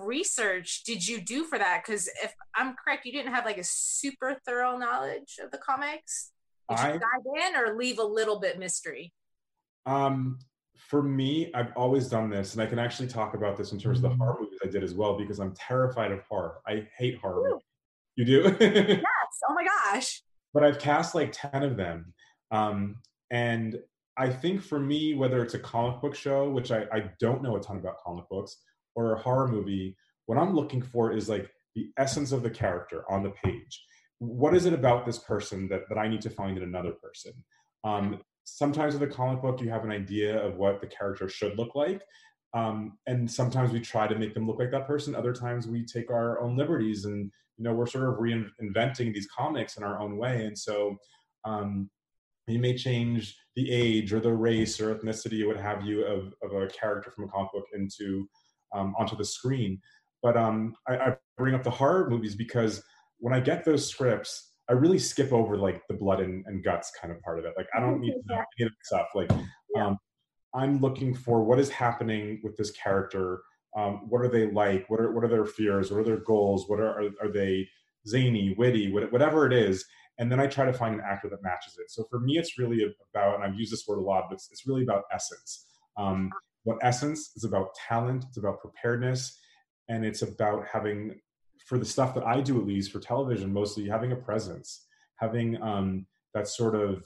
S3: research did you do for that? Because if I'm correct, you didn't have like a super thorough knowledge of the comics. Did you
S4: I,
S3: dive in or leave a little bit mystery?
S4: Um, for me, I've always done this, and I can actually talk about this in terms of the horror movies I did as well, because I'm terrified of horror. I hate horror
S3: Ooh.
S4: movies. You do?
S3: Yes. Oh my gosh.
S4: But I've cast like ten of them. Um, and I think for me, whether it's a comic book show, which I, I don't know a ton about comic books, or a horror movie, what I'm looking for is like the essence of the character on the page. What is it about this person that, that I need to find in another person? Um, sometimes with a comic book, you have an idea of what the character should look like. Um, and sometimes we try to make them look like that person. Other times we take our own liberties, and, you know, we're sort of reinventing these comics in our own way. And so um, you may change the age or the race or ethnicity or what have you of, of a character from a comic book into um, onto the screen. But um, I, I bring up the horror movies because when I get those scripts, I really skip over like the blood and, and guts kind of part of it. Like, I don't need to know any of that stuff. Like, um, I'm looking for what is happening with this character. Um, what are they like? What are what are their fears? What are their goals? What are are, are they zany, witty, whatever it is? And then I try to find an actor that matches it. So for me, it's really about, and I've used this word a lot, but it's, it's really about essence. Um, what essence is about talent, it's about preparedness, and it's about having, for the stuff that I do, at least for television, mostly having a presence, having um, that sort of,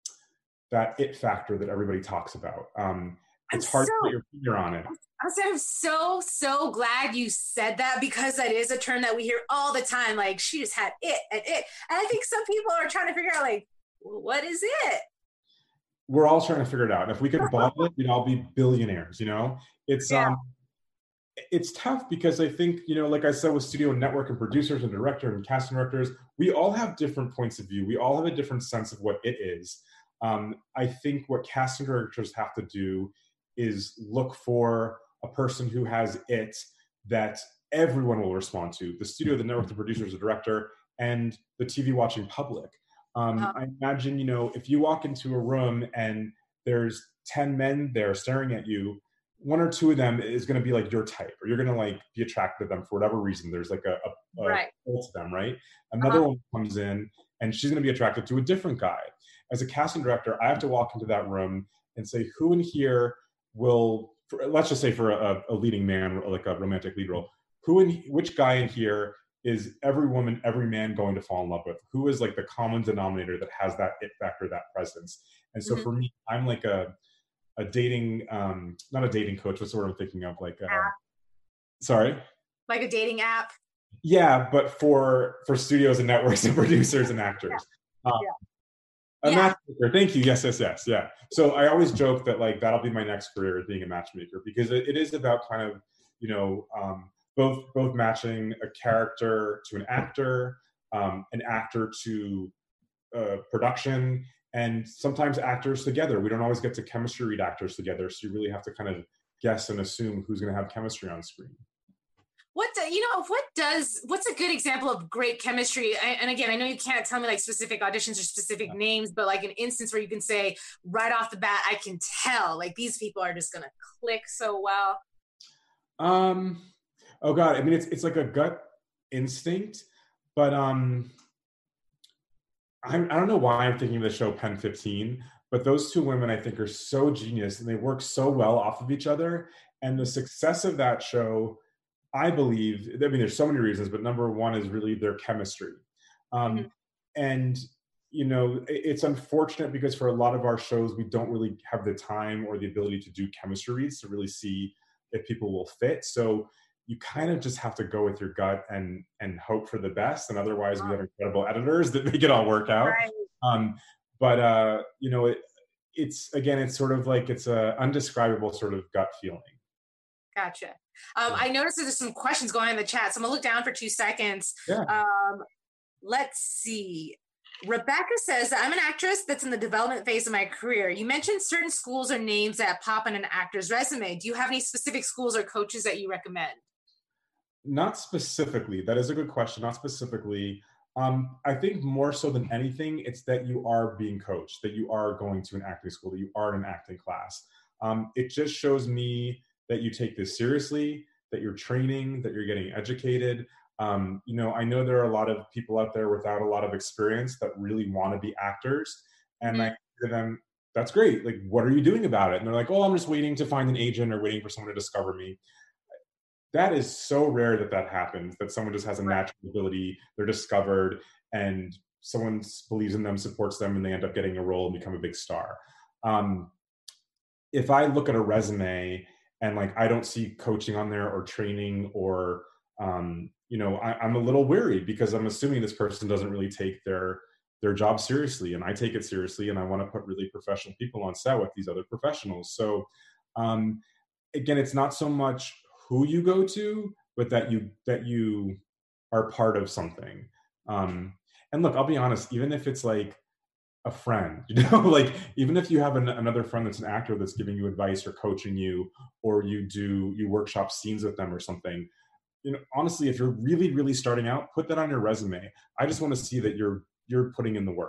S4: that it factor that everybody talks about. Um, it's
S3: I'm
S4: hard
S3: so,
S4: to put your finger on it.
S3: I'm so, I'm so, so glad you said that, because that is a term that we hear all the time. Like, she just had it and it. And I think some people are trying to figure out, like, well, what is it?
S4: We're all trying to figure it out. And if we could bottle it, we'd all be billionaires, you know? It's,
S3: Yeah.
S4: um, it's tough because I think, you know, like I said, with studio and network and producers and director and casting directors, we all have different points of view. We all have a different sense of what it is. Um, I think what casting directors have to do is look for a person who has it that everyone will respond to: the studio, the network, the producers, the director, and the T V watching public. Um,
S3: Uh-huh.
S4: I imagine, you know, if you walk into a room and there's ten men there staring at you, one or two of them is going to be like your type, or you're going to like be attracted to them for whatever reason. There's like a, a, a
S3: Right.
S4: pull to them, right? Another
S3: Uh-huh.
S4: one comes in and she's going to be attracted to a different guy. As a casting director, I have to walk into that room and say, who in here will, for, let's just say for a, a leading man, like a romantic lead role, who in, which guy in here is every woman, every man going to fall in love with? Who is like the common denominator that has that it factor, that presence? And so
S3: Mhm.
S4: for me, I'm like a, a dating, um, not a dating coach, what's the word I'm thinking of? Like, uh, sorry?
S3: Like a dating app.
S4: Yeah, but for, for studios and networks and producers and actors.
S3: Yeah.
S4: Um,
S3: Yeah.
S4: A
S3: Yeah.
S4: matchmaker. Thank you. Yes, yes, yes. Yeah. So I always joke that like that'll be my next career, is being a matchmaker, because it, it is about kind of, you know, um, both both matching a character to an actor, um, an actor to uh, production, and sometimes actors together. We don't always get to chemistry read actors together, so you really have to kind of guess and assume who's going to have chemistry on screen.
S3: What do, you know, what does, what's a good example of great chemistry? I, and again, I know you can't tell me like specific auditions or specific names, but like an instance where you can say right off the bat, I can tell like these people are just going to click so well.
S4: Um, oh God, I mean, it's, it's like a gut instinct, but um, I, I don't know why I'm thinking of the show Pen fifteen, but those two women I think are so genius, and they work so well off of each other. And the success of that show, I believe, I mean, there's so many reasons, but number one is really their chemistry. Um,
S3: Mhm.
S4: And, you know, it- it's unfortunate because for a lot of our shows, we don't really have the time or the ability to do chemistry reads to really see if people will fit. So you kind of just have to go with your gut and and hope for the best. And otherwise, we have incredible editors that make it all work out.
S3: Right.
S4: Um, but, uh, you know, it, it's, again, it's sort of like, it's a undescribable sort of gut feeling.
S3: Gotcha. Um, I noticed that there's some questions going on in the chat, so I'm gonna look down for two seconds.
S4: Yeah.
S3: Um, let's see. Rebecca says, I'm an actress that's in the development phase of my career. You mentioned certain schools or names that pop on an actor's resume. Do you have any specific schools or coaches that you recommend?
S4: Not specifically. That is a good question. Not specifically. Um, I think more so than anything, it's that you are being coached, that you are going to an acting school, that you are in an acting class. Um, it just shows me that you take this seriously, that you're training, that you're getting educated. Um, you know, I know there are a lot of people out there without a lot of experience that really want to be actors. And
S3: Mhm.
S4: I say to them, that's great. Like, what are you doing about it? And they're like, oh, I'm just waiting to find an agent or waiting for someone to discover me. That is so rare that that happens, that someone just has a natural ability, they're discovered, and someone believes in them, supports them, and they end up getting a role and become a big star. Um, if I look at a resume and like I don't see coaching on there or training or um, you know, I, I'm a little weary because I'm assuming this person doesn't really take their their job seriously, and I take it seriously, and I want to put really professional people on set with these other professionals. So um, again, it's not so much who you go to, but that you that you are part of something. Um, and look, I'll be honest, even if it's like a friend, you know, like even if you have an, another friend that's an actor that's giving you advice or coaching you, or you do you workshop scenes with them or something, you know, honestly, if you're really, really starting out, put that on your resume. I just want to see that you're you're putting in the work.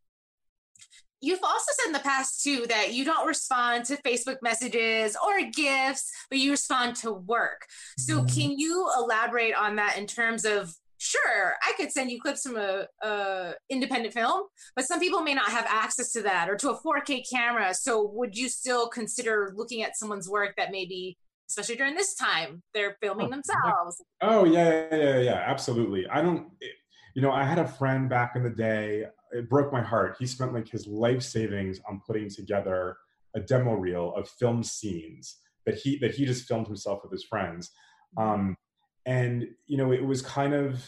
S3: You've also said in the past too that you don't respond to Facebook messages or gifts, but you respond to work. So can you elaborate on that in terms of, sure, I could send you clips from a, a independent film, but some people may not have access to that or to a four K camera. So would you still consider looking at someone's work that maybe, especially during this time, they're filming
S4: Oh,
S3: themselves?
S4: Oh yeah, yeah, yeah, yeah, absolutely. I don't, you know, I had a friend back in the day. It broke my heart. He spent like his life savings on putting together a demo reel of film scenes that he that he just filmed himself with his friends. Um, and you know, it was kind of,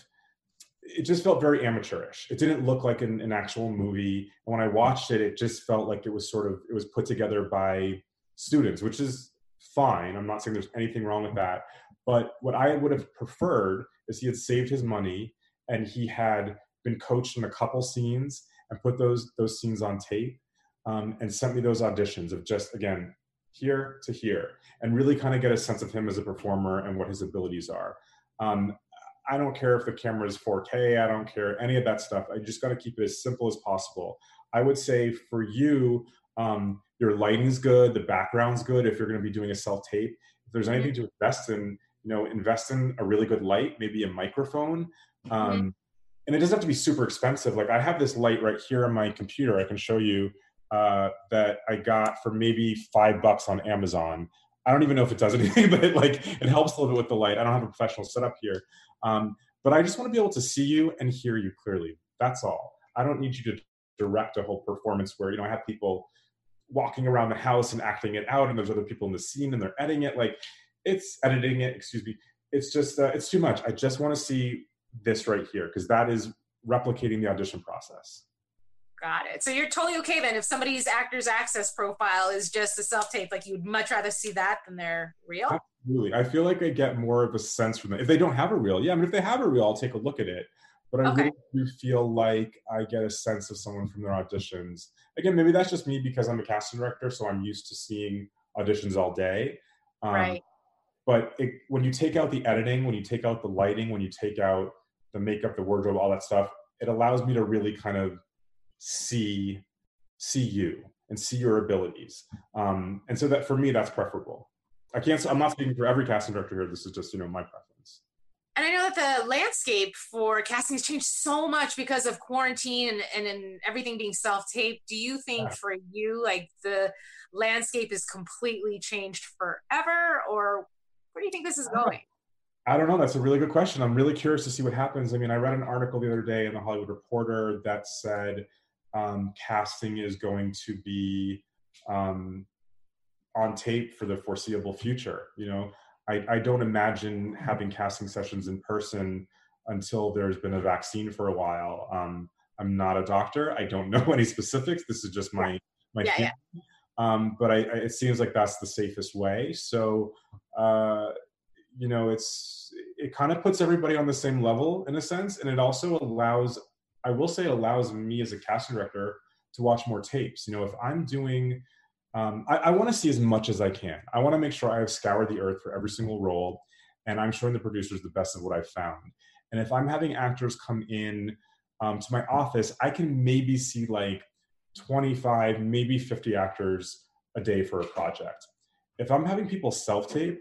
S4: it just felt very amateurish. It didn't look like an, an actual movie. And when I watched it, it just felt like it was sort of, it was put together by students, which is fine. I'm not saying there's anything wrong with that. But what I would have preferred is he had saved his money and he had been coached in a couple scenes and put those those scenes on tape um, and sent me those auditions of just, again, here to here, and really kind of get a sense of him as a performer and what his abilities are. Um, I don't care if the camera is four K. I don't care any of that stuff. I just got to keep it as simple as possible. I would say for you, um, your lighting's good, the background's good. If you're going to be doing a self-tape, if there's anything to invest in, you know, invest in a really good light, maybe a microphone. Um,
S3: Mm-hmm.
S4: And it doesn't have to be super expensive. Like I have this light right here on my computer. I can show you uh, that I got for maybe five bucks on Amazon. I don't even know if it does anything, but it, like it helps a little bit with the light. I don't have a professional setup here, um, but I just want to be able to see you and hear you clearly. That's all. I don't need you to direct a whole performance where, you know, I have people walking around the house and acting it out, and there's other people in the scene and they're editing it. Like it's editing it. Excuse me. It's just uh, it's too much. I just want to see this right here, because that is replicating the audition process.
S3: Got it. So you're totally okay then if somebody's Actors Access profile is just a self-tape, like you would much rather see that than their reel?
S4: Absolutely. I feel like I get more of a sense from them. If they don't have a reel, yeah, I mean, if they have a reel, I'll take a look at it. But I
S3: Okay.
S4: really do feel like I get a sense of someone from their auditions. Again, maybe that's just me because I'm a casting director, so I'm used to seeing auditions all day. Um,
S3: Right.
S4: But it, when you take out the editing, when you take out the lighting, when you take out the makeup, the wardrobe, all that stuff, it allows me to really kind of see see you and see your abilities. Um, and so that for me, that's preferable. I can't, I'm not speaking for every casting director here. This is just, you know, my preference.
S3: And I know that the landscape for casting has changed so much because of quarantine and, and, and everything being self-taped. Do you think
S4: Yeah.
S3: for you, like the landscape is completely changed forever, or where do you think this is going?
S4: I don't know. That's a really good question. I'm really curious to see what happens. I mean, I read an article the other day in the Hollywood Reporter that said um, casting is going to be um, on tape for the foreseeable future. You know, I, I don't imagine having casting sessions in person until there's been a vaccine for a while. Um, I'm not a doctor. I don't know any specifics. This is just my my
S3: Yeah,
S4: theory. Um, but I, I, it seems like that's the safest way. So, uh, you know, it's it kind of puts everybody on the same level in a sense, and it also allows, I will say, allows me as a casting director to watch more tapes. You know, if I'm doing, um, I, I want to see as much as I can. I want to make sure I have scoured the earth for every single role, and I'm showing the producers the best of what I've found. And if I'm having actors come in um, to my office, I can maybe see like twenty-five, maybe fifty actors a day for a project. If I'm having people self-tape,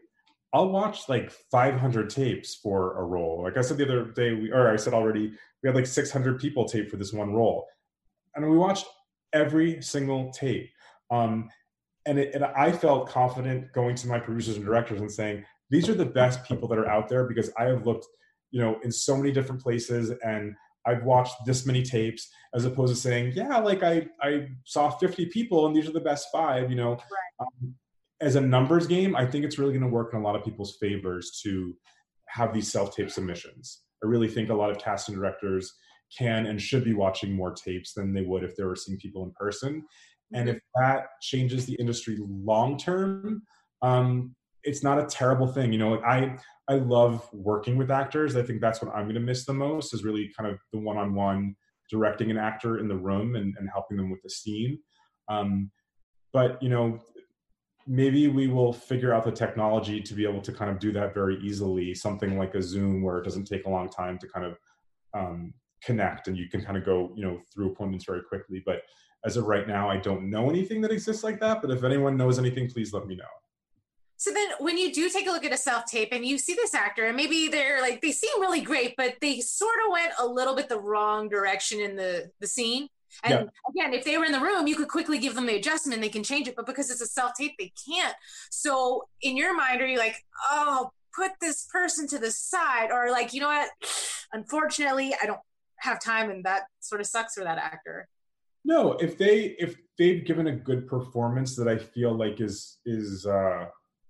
S4: I'll watch like five hundred tapes for a role. Like I said the other day, we, or I said already, we had like six hundred people tape for this one role. And we watched every single tape. Um, and, it, and I felt confident going to my producers and directors and saying, these are the best people that are out there because I have looked, you know, in so many different places and I've watched this many tapes, as opposed to saying, yeah, like I, I saw fifty people and these are the best five, you know.
S3: Right.
S4: Um, as a numbers game, I think it's really going to work in a lot of people's favors to have these self-tape submissions. I really think a lot of casting directors can and should be watching more tapes than they would if they were seeing people in person. Mm-hmm. And if that changes the industry long-term, um, it's not a terrible thing. You know, like I, I love working with actors. I think that's what I'm going to miss the most is really kind of the one-on-one directing an actor in the room and, and helping them with the scene. Um, but, you know, maybe we will figure out the technology to be able to kind of do that very easily. Something like a Zoom where it doesn't take a long time to kind of um, connect and you can kind of go, you know, through appointments very quickly. But as of right now, I don't know anything that exists like that. But if anyone knows anything, please let me know.
S3: So then when you do take a look at a self-tape and you see this actor and maybe they're like, they seem really great, but they sort of went a little bit the wrong direction in the, the scene. And yeah. Again, if they were in the room, you could quickly give them the adjustment and they can change it. But because it's a self-tape, they can't. So in your mind, are you like, oh, put this person to the side? Or like, you know what? Unfortunately, I don't have time and that sort of sucks for that actor.
S4: No, if they if they've given a good performance that I feel like is is uh,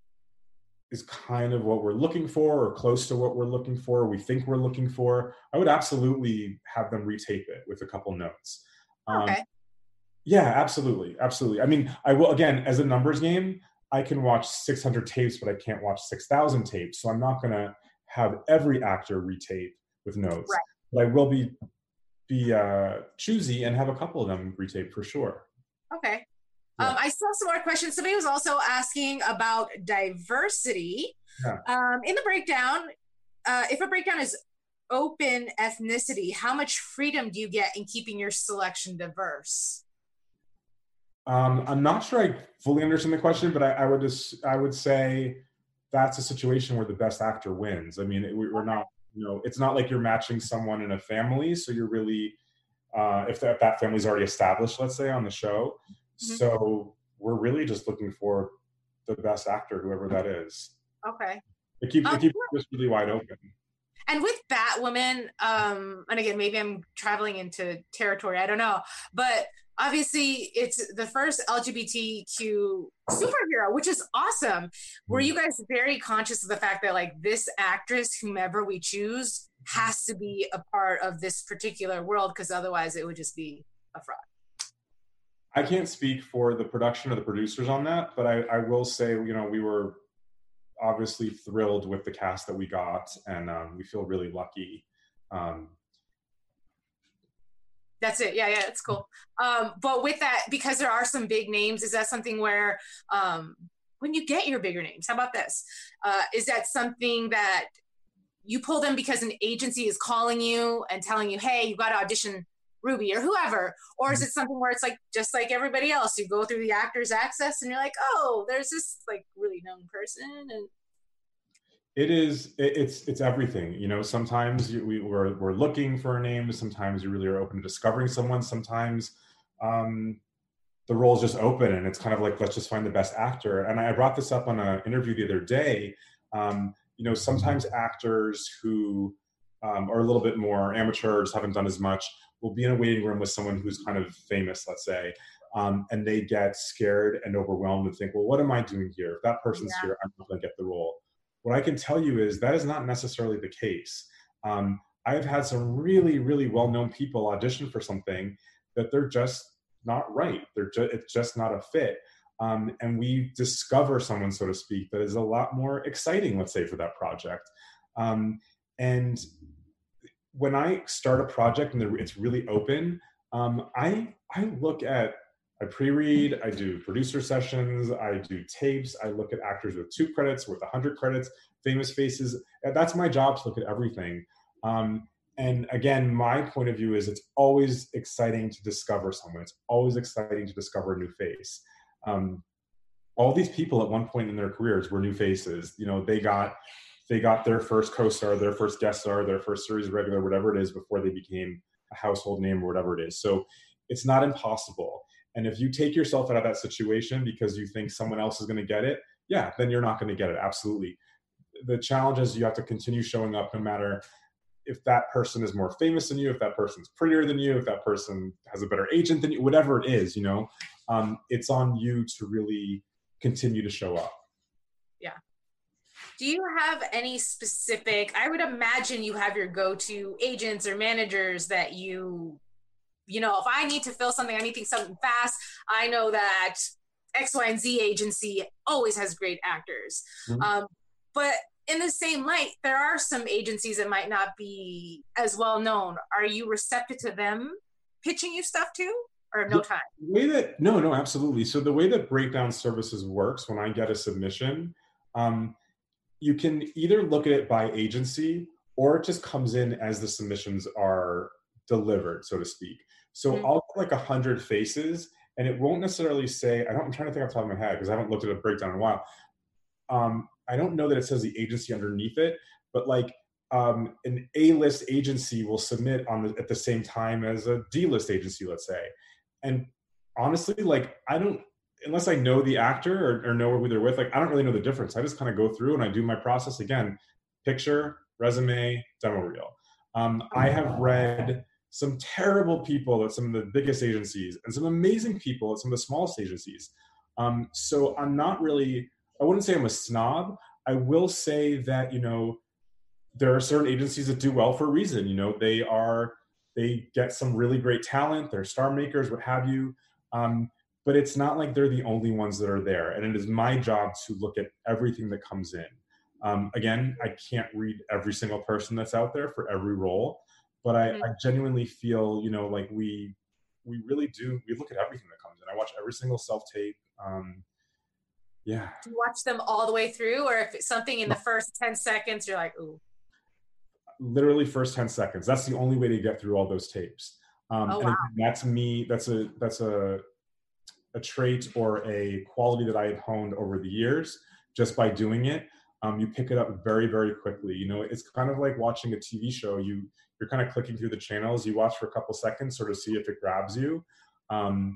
S4: is kind of what we're looking for or close to what we're looking for, we think we're looking for, I would absolutely have them retape it with a couple notes.
S3: Okay.
S4: Um, yeah, absolutely. Absolutely. I mean, I will, again, as a numbers game, I can watch six hundred tapes, but I can't watch six thousand tapes. So I'm not going to have every actor retape with notes.
S3: Right.
S4: But I will be, be uh, choosy and have a couple of them retape for sure.
S3: Okay.
S4: Yeah.
S3: Um, I saw some more questions. Somebody was also asking about diversity.
S4: Yeah.
S3: Um, in the breakdown, uh, if a breakdown is open ethnicity, how much freedom do you get in keeping your selection diverse?
S4: Um, I'm not sure I fully understand the question, but I, I would just, I would say that's a situation where the best actor wins. I mean, it, we're not, you know, it's not like you're matching someone in a family. So you're really, uh, if that, that family's already established, let's say on the show. Mm-hmm. So we're really just looking for the best actor, whoever that is.
S3: Okay.
S4: It keeps,
S3: um,
S4: it keeps this really wide open.
S3: And with Batwoman, um, and again, maybe I'm traveling into territory, I don't know, but obviously it's the first L G B T Q superhero, which is awesome. Were you guys very conscious of the fact that like this actress, whomever we choose, has to be a part of this particular world, because otherwise it would just be a fraud?
S4: I can't speak for the production or the producers on that, but I, I will say, you know, we were obviously thrilled with the cast that we got, and um, we feel really lucky. Um,
S3: That's it. Yeah, yeah, it's cool. Um, but with that, because there are some big names, is that something where um, when you get your bigger names, how about this? Uh, is that something that you pull them because an agency is calling you and telling you, hey, you got to audition Ruby or whoever? Or is it something where it's like, just like everybody else, you go through the Actors Access and you're like, oh, there's this like really known person? And
S4: It is, it's it's everything. You know, sometimes you, we, we're, we're looking for a name. Sometimes you really are open to discovering someone. Sometimes um, the role's just open and it's kind of like, let's just find the best actor. And I brought this up on an interview the other day. Um, you know, sometimes actors who um, are a little bit more amateur, just haven't done as much, will be in a waiting room with someone who's kind of famous, let's say, um, and they get scared and overwhelmed and think, well, what am I doing here? If that person's yeah. here, I'm not going to get the role. What I can tell you is that is not necessarily the case. Um, I've had some really, really well-known people audition for something that they're just not right. They're ju- it's just not a fit. Um, and we discover someone, so to speak, that is a lot more exciting, let's say, for that project. Um, and when I start a project and it's really open, um, I I look at, I pre-read, I do producer sessions, I do tapes, I look at actors with two credits, with one hundred credits, famous faces. That's my job, to look at everything. Um, and again, my point of view is it's always exciting to discover someone. It's always exciting to discover a new face. Um, all these people at one point in their careers were new faces. You know, they got they got their first co-star, their first guest star, their first series regular, whatever it is, before they became a household name or whatever it is. So it's not impossible. And if you take yourself out of that situation because you think someone else is going to get it, yeah, then you're not going to get it. Absolutely. The challenge is you have to continue showing up no matter if that person is more famous than you, if that person's prettier than you, if that person has a better agent than you, whatever it is, you know, um, it's on you to really continue to show up.
S3: Yeah. Do you have any specific, I would imagine you have your go-to agents or managers that you, you know, if I need to fill something, I need to think something fast, I know that X, Y, and Z agency always has great actors. Mm-hmm. Um, but in the same light, there are some agencies that might not be as well known. Are you receptive to them pitching you stuff too, or no time?
S4: The way that, no, no, absolutely. So the way that Breakdown Services works, when I get a submission, um, you can either look at it by agency or it just comes in as the submissions are delivered, so to speak. So mm-hmm. I'll put like a hundred faces and it won't necessarily say, I don't, I'm trying to think off the top of my head because I haven't looked at a breakdown in a while. Um, I don't know that it says the agency underneath it, but like um, an A-list agency will submit on the, at the same time as a D-list agency, let's say. And honestly, like I don't, unless I know the actor or, or know who they're with, like I don't really know the difference. I just kind of go through and I do my process again, picture, resume, demo reel. Um, I have read some terrible people at some of the biggest agencies and some amazing people at some of the smallest agencies. Um, so I'm not really, I wouldn't say I'm a snob. I will say that, you know, there are certain agencies that do well for a reason. You know, they are, they get some really great talent, they're star makers, what have you. Um, but it's not like they're the only ones that are there. And it is my job to look at everything that comes in. Um, again, I can't read every single person that's out there for every role, but I, mm-hmm. I genuinely feel, you know, like we, we really do, we look at everything that comes in. I watch every single self-tape. Um, yeah.
S3: Do you watch them all the way through, or if it's something in the first ten seconds, you're like, ooh.
S4: Literally first ten seconds. That's the only way to get through all those tapes. Um,
S3: oh,
S4: and
S3: wow.
S4: that's me. That's a, that's a, a trait or a quality that I have honed over the years just by doing it. Um, you pick it up very, very quickly. You know, it's kind of like watching a T V show. You, you're kind of clicking through the channels. You watch for a couple seconds, sort of see if it grabs you. Um,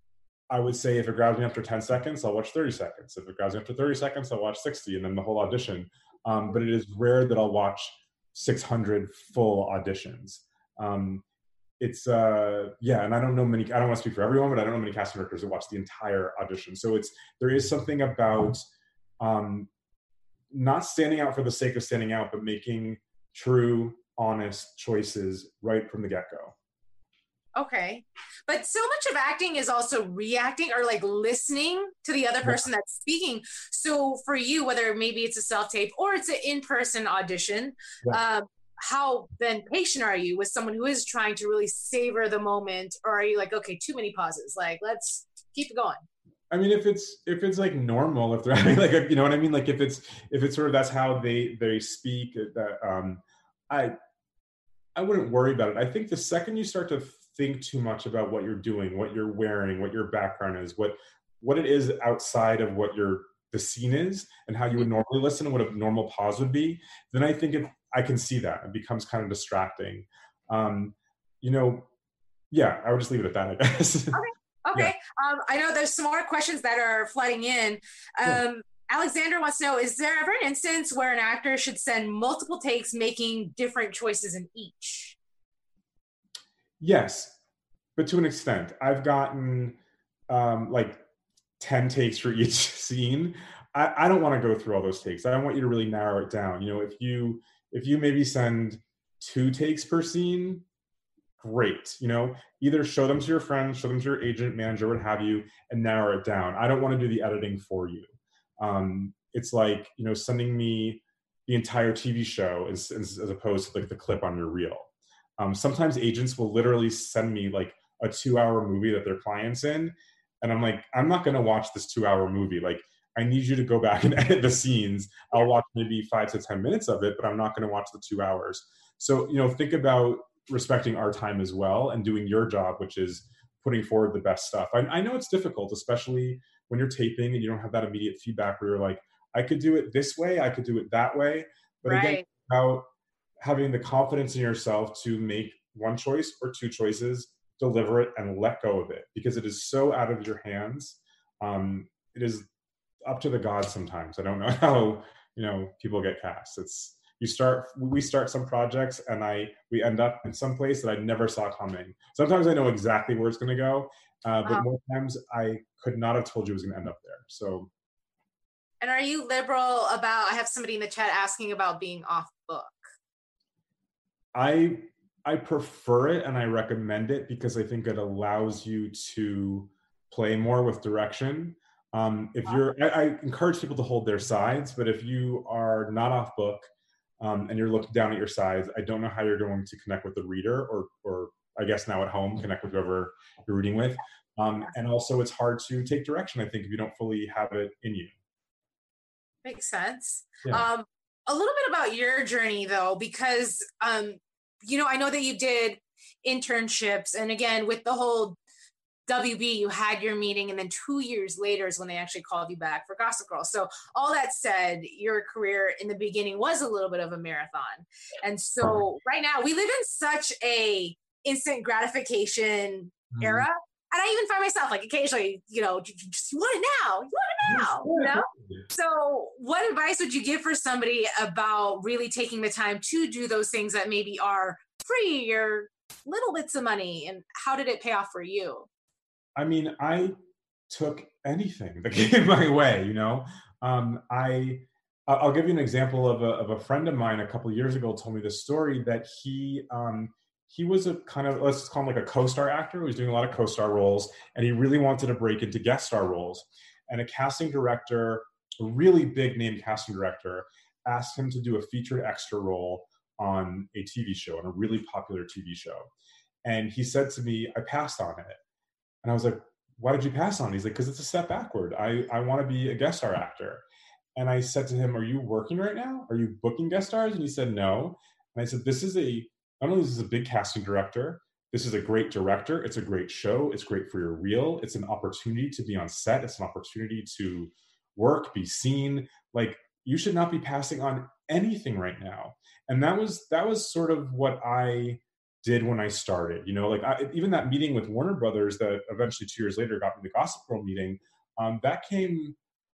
S4: I would say if it grabs me after ten seconds, I'll watch thirty seconds. If it grabs me after thirty seconds, I'll watch sixty and then the whole audition. Um, but it is rare that I'll watch six hundred full auditions. Um, it's, uh, yeah, and I don't know many, I don't want to speak for everyone, but I don't know many casting directors that watch the entire audition. So it's, there is something about um, not standing out for the sake of standing out, but making true, honest choices right from the get-go.
S3: Okay. But so much of acting is also reacting or like listening to the other person yeah. that's speaking. So for you, whether maybe it's a self-tape or it's an in-person audition, yeah. uh, how then patient are you with someone who is trying to really savor the moment? Or are you like, okay, too many pauses, like let's keep it going?
S4: I mean, if it's, if it's like normal, if they're having like, a, you know what I mean? Like if it's, if it's sort of, that's how they, they speak, that um, I, I wouldn't worry about it. I think the second you start to think too much about what you're doing, what you're wearing, what your background is, what, what it is outside of what your, the scene is and how you would normally listen, what a normal pause would be, then I think it, I can see that it becomes kind of distracting. Um, you know, yeah, I would just leave it at that, I guess.
S3: Okay. Okay. Yeah. Um, I know there's some more questions that are flooding in. Um, yeah. Alexander wants to know, is there ever an instance where an actor should send multiple takes making different choices in each?
S4: Yes, but to an extent. I've gotten um, like ten takes for each scene. I, I don't want to go through all those takes. I want you to really narrow it down. You know, if you if you maybe send two takes per scene, great. You know, either show them to your friends, show them to your agent, manager, what have you, and narrow it down. I don't want to do the editing for you. Um, it's like, you know, sending me the entire T V show as, as, as opposed to like the clip on your reel. Um, sometimes agents will literally send me like a two hour movie that their client's in. And I'm like, I'm not going to watch this two hour movie. Like, I need you to go back and edit the scenes. I'll watch maybe five to ten minutes of it, but I'm not going to watch the two hours. So, you know, think about respecting our time as well and doing your job, which is putting forward the best stuff. I, I know it's difficult, especially when you're taping and you don't have that immediate feedback where you're like, I could do it this way, I could do it that way. But
S3: Right.
S4: again, about having the confidence in yourself to make one choice or two choices, deliver it, and let go of it, because it is so out of your hands. Um, it is up to the gods sometimes. I don't know how, you know, people get cast. It's, you start, we start some projects and I, we end up in some place that I never saw coming. Sometimes I know exactly where it's going to go, uh, but
S3: Uh-huh.
S4: more times I could not have told you it was going to end up there. So.
S3: And are you liberal about, I have somebody in the chat asking about being off book.
S4: I, I prefer it and I recommend it because I think it allows you to play more with direction. Um, if you're, I, I encourage people to hold their sides, but if you are not off book um, and you're looking down at your sides, I don't know how you're going to connect with the reader, or, or I guess now at home, connect with whoever you're reading with. Um, and also it's hard to take direction, I think, if you don't fully have it in you.
S3: Makes sense.
S4: Yeah.
S3: Um, a little bit about your journey though, because, um, you know, I know that you did internships, and again, with the whole W B, you had your meeting, and then two years later is when they actually called you back for Gossip Girl. So all that said, your career in the beginning was a little bit of a marathon. And so right now we live in such a instant gratification mm-hmm. era. And I even find myself like occasionally, you know, just, you want it now, you want it now, you know? So what advice would you give for somebody about really taking the time to do those things that maybe are free or little bits of money, and how did it pay off for you?
S4: I mean, I took anything that came my way, you know? Um, I, I'll give you an example of a, of a friend of mine a couple of years ago told me this story that he, um, he was a kind of, let's call him like a co-star actor who was doing a lot of co-star roles, and he really wanted to break into guest star roles. And a casting director, a really big name casting director, asked him to do a featured extra role on a T V show, on a really popular T V show. And he said to me, I passed on it. And I was like, why did you pass on it? He's like, because it's a step backward. I, I want to be a guest star actor. And I said to him, are you working right now? Are you booking guest stars? And he said, no. And I said, this is a, not only is this a big casting director, this is a great director. It's a great show. It's great for your reel. It's an opportunity to be on set. It's an opportunity to work, be seen. Like, you should not be passing on anything right now. And that was, that was sort of what I did when I started, you know, like I, even that meeting with Warner Brothers that eventually two years later got me the Gossip Girl meeting, um, that came,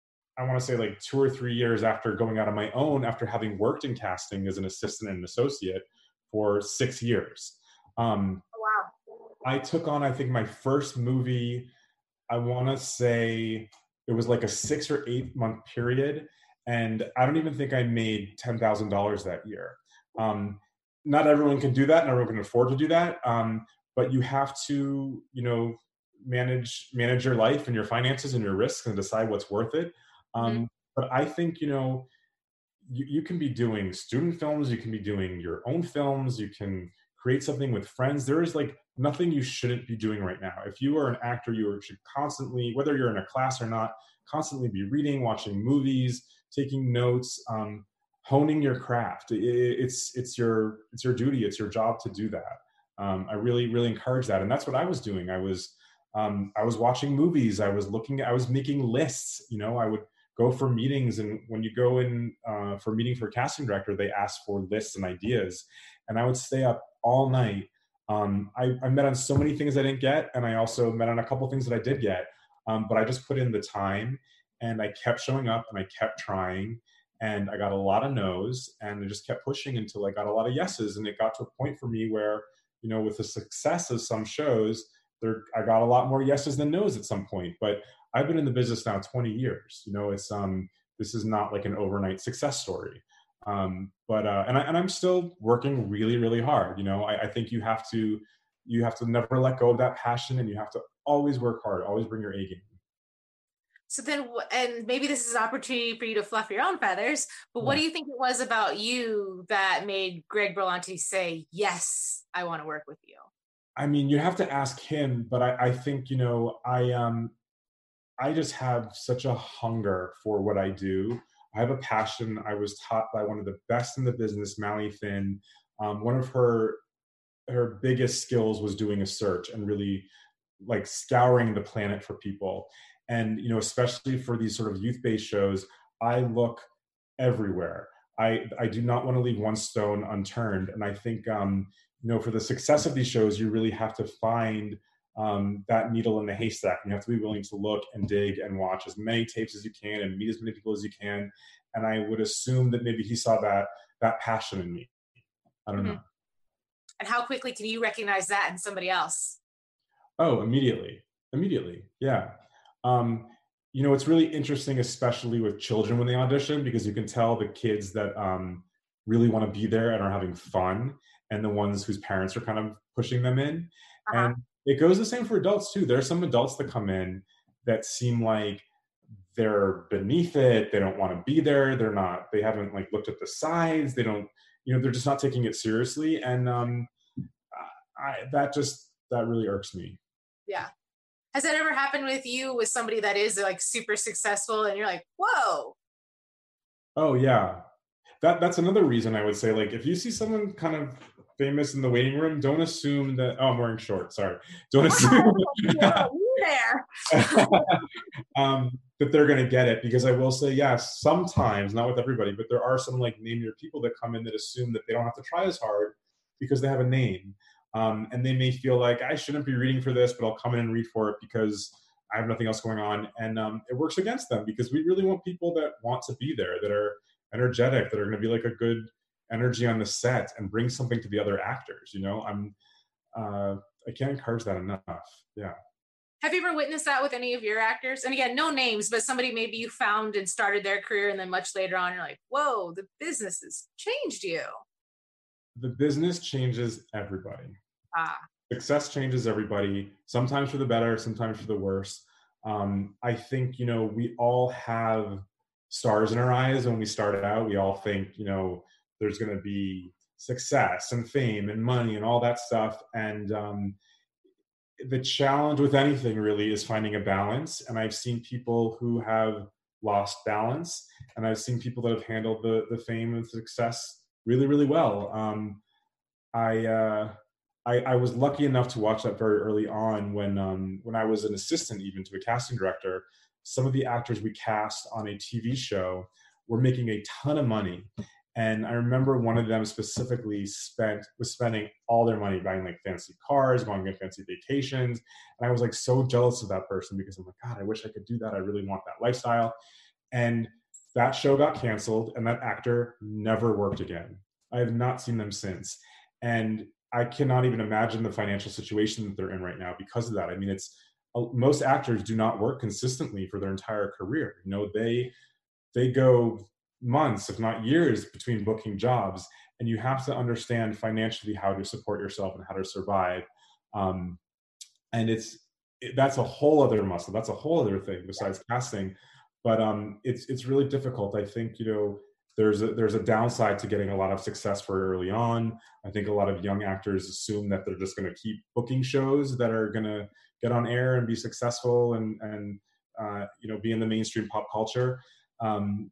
S4: I want to say like two or three years after going out on my own, after having worked in casting as an assistant and an associate for six years. Um,
S3: wow.
S4: I took on, I think my first movie, I want to say it was like a six or eight month period. And I don't even think I made ten thousand dollars that year. Um, Not everyone can do that, and everyone can afford to do that. Um, but you have to, you know, manage manage your life and your finances and your risks and decide what's worth it. Um, mm-hmm. But I think, you know, you, you can be doing student films, you can be doing your own films, you can create something with friends. There is like nothing you shouldn't be doing right now. If you are an actor, you should constantly, whether you're in a class or not, constantly be reading, watching movies, taking notes, um, honing your craft. It's it's your it's your duty. It's your job to do that. Um, I really really encourage that, and that's what I was doing. I was um, I was watching movies. I was looking. I was making lists. You know, I would go for meetings, and when you go in uh, for a meeting for a casting director, they ask for lists and ideas, and I would stay up all night. Um, I, I met on so many things I didn't get, and I also met on a couple things that I did get. Um, but I just put in the time, and I kept showing up, and I kept trying. And I got a lot of no's, and I just kept pushing until I got a lot of yeses. And it got to a point for me where, you know, with the success of some shows, there I got a lot more yeses than no's at some point. But I've been in the business now twenty years. You know, it's um this is not like an overnight success story. Um, but uh, and I and I'm still working really really hard. You know, I, I think you have to you have to never let go of that passion, and you have to always work hard, always bring your A game.
S3: So then, and maybe this is an opportunity for you to fluff your own feathers, but what do you think it was about you that made Greg Berlanti say, yes, I want to work with you?
S4: I mean, you have to ask him, but I, I think, you know, I, um, I just have such a hunger for what I do. I have a passion. I was taught by one of the best in the business, Mally Finn. Um, one of her, her biggest skills was doing a search and really like scouring the planet for people. And, you know, especially for these sort of youth-based shows, I look everywhere. I, I do not want to leave one stone unturned. And I think, um, you know, for the success of these shows, you really have to find um, that needle in the haystack. You have to be willing to look and dig and watch as many tapes as you can and meet as many people as you can. And I would assume that maybe he saw that that passion in me. I don't mm-hmm. know.
S3: And how quickly can you recognize that in somebody else?
S4: Oh, immediately. Immediately. Yeah. Um, you know, it's really interesting, especially with children when they audition, because you can tell the kids that um, really want to be there and are having fun, and the ones whose parents are kind of pushing them in. Uh-huh. And it goes the same for adults too. There are some adults that come in that seem like they're beneath it. They don't want to be there. They're not, they haven't like looked at the sides. They don't, you know, they're just not taking it seriously. And um, I, that just, that really irks me.
S3: Yeah. Has that ever happened with you with somebody that is like super successful and you're like, whoa?
S4: Oh yeah. That that's another reason I would say, like, if you see someone kind of famous in the waiting room, don't assume that, oh, I'm wearing shorts, sorry. Don't assume
S3: yeah, there.
S4: um, that they're going to get it, because I will say, yes, sometimes, not with everybody, but there are some like name your people that come in that assume that they don't have to try as hard because they have a name. Um, and they may feel like, I shouldn't be reading for this, but I'll come in and read for it because I have nothing else going on. And um, it works against them, because we really want people that want to be there, that are energetic, that are going to be like a good energy on the set and bring something to the other actors. You know, I'm, uh, I can't encourage that enough. Yeah.
S3: Have you ever witnessed that with any of your actors? And again, no names, but somebody maybe you found and started their career, and then much later on, you're like, whoa, the business has changed you.
S4: The business changes everybody.
S3: Ah.
S4: Success changes everybody, sometimes for the better, sometimes for the worse. Um, I think, you know, we all have stars in our eyes when we started out. We all think, you know, there's going to be success and fame and money and all that stuff. And um, the challenge with anything really is finding a balance. And I've seen people who have lost balance, and I've seen people that have handled the the fame and success really, really well. Um, I, uh, I I was lucky enough to watch that very early on when um, when I was an assistant even to a casting director. Some of the actors we cast on a T V show were making a ton of money. And I remember one of them specifically spent was spending all their money buying like fancy cars, going on fancy vacations. And I was like so jealous of that person, because I'm like, God, I wish I could do that. I really want that lifestyle. And that show got canceled, and that actor never worked again. I have not seen them since. And I cannot even imagine the financial situation that they're in right now because of that. I mean, it's most actors do not work consistently for their entire career. You know, they they go months, if not years, between booking jobs, and you have to understand financially how to support yourself and how to survive. Um, and it's it, that's a whole other muscle. That's a whole other thing besides casting. But um, it's it's really difficult. I think, you know, there's a, there's a downside to getting a lot of success for early on. I think a lot of young actors assume that they're just going to keep booking shows that are going to get on air and be successful and and uh, you know, be in the mainstream pop culture. Um,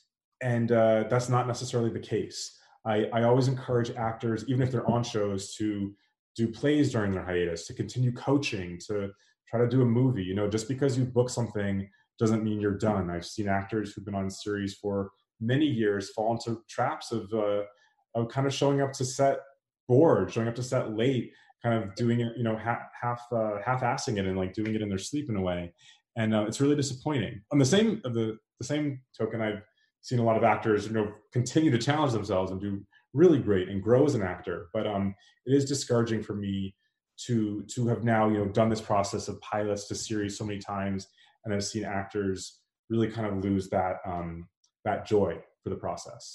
S4: and uh, that's not necessarily the case. I, I always encourage actors, even if they're on shows, to do plays during their hiatus, to continue coaching, to try to do a movie. You know, just because you book something doesn't mean you're done. I've seen actors who've been on series for many years fall into traps of uh, of kind of showing up to set bored, showing up to set late, kind of doing it, you know, half half uh, half-assing it and like doing it in their sleep in a way, and uh, it's really disappointing. On the same the the same token, I've seen a lot of actors, you know, continue to challenge themselves and do really great and grow as an actor, but um, it is discouraging for me to to have now, you know, done this process of pilots to series so many times, and I've seen actors really kind of lose that um, that joy for the process.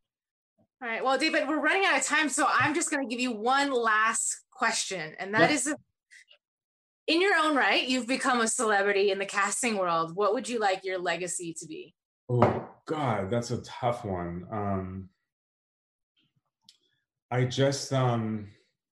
S3: All right. Well, David, we're running out of time, so I'm just going to give you one last question, and that yeah. is, in your own right, you've become a celebrity in the casting world. What would you like your legacy to be?
S4: Oh, God, that's a tough one. Um, I just, um,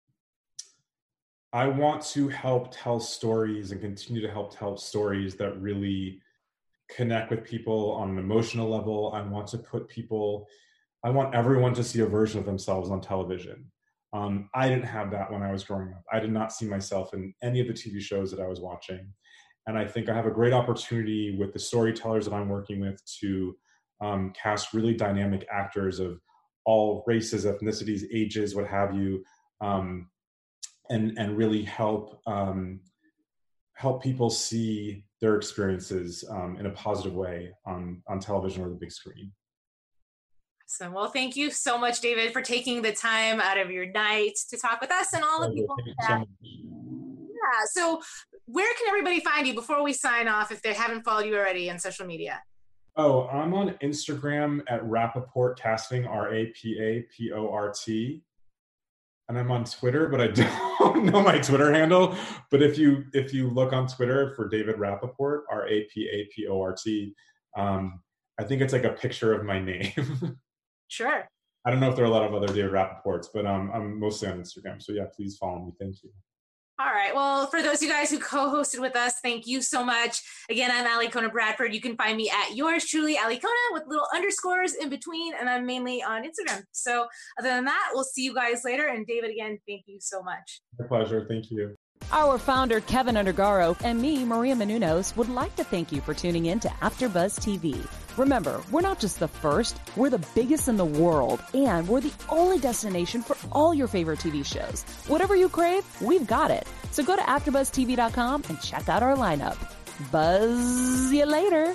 S4: I want to help tell stories and continue to help tell stories that really connect with people on an emotional level. I want to put people, I want everyone to see a version of themselves on television. Um, I didn't have that when I was growing up. I did not see myself in any of the T V shows that I was watching. And I think I have a great opportunity with the storytellers that I'm working with to um, cast really dynamic actors of all races, ethnicities, ages, what have you, um, and and really help um, help people see their experiences um, in a positive way on on television or the big screen.
S3: Awesome. Well, thank you so much, David, for taking the time out of your night to talk with us and all the people. That, yeah. So where can everybody find you before we sign off if they haven't followed you already on social media?
S4: Oh, I'm on Instagram at Rapaport Casting, R A P A P O R T. And I'm on Twitter, but I don't know my Twitter handle. But if you if you look on Twitter for David Rapaport, R A P A P O R T, um, I think it's like a picture of my name.
S3: Sure.
S4: I don't know if there are a lot of other David Rapaports, but um, I'm mostly on Instagram. So yeah, please follow me. Thank you.
S3: All right. Well, for those of you guys who co-hosted with us, thank you so much. Again, I'm Alikona Bradford. You can find me at yours truly, Alikona, with little underscores in between, and I'm mainly on Instagram. So other than that, we'll see you guys later. And David, again, thank you so much.
S4: My pleasure. Thank you.
S2: Our founder, Kevin Undergaro, and me, Maria Menounos, would like to thank you for tuning in to AfterBuzz T V. Remember, we're not just the first, we're the biggest in the world, and we're the only destination for all your favorite T V shows. Whatever you crave, we've got it. So go to after buzz T V dot com and check out our lineup. Buzz you later.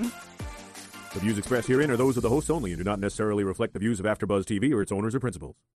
S5: The views expressed herein are those of the hosts only and do not necessarily reflect the views of AfterBuzz T V or its owners or principals.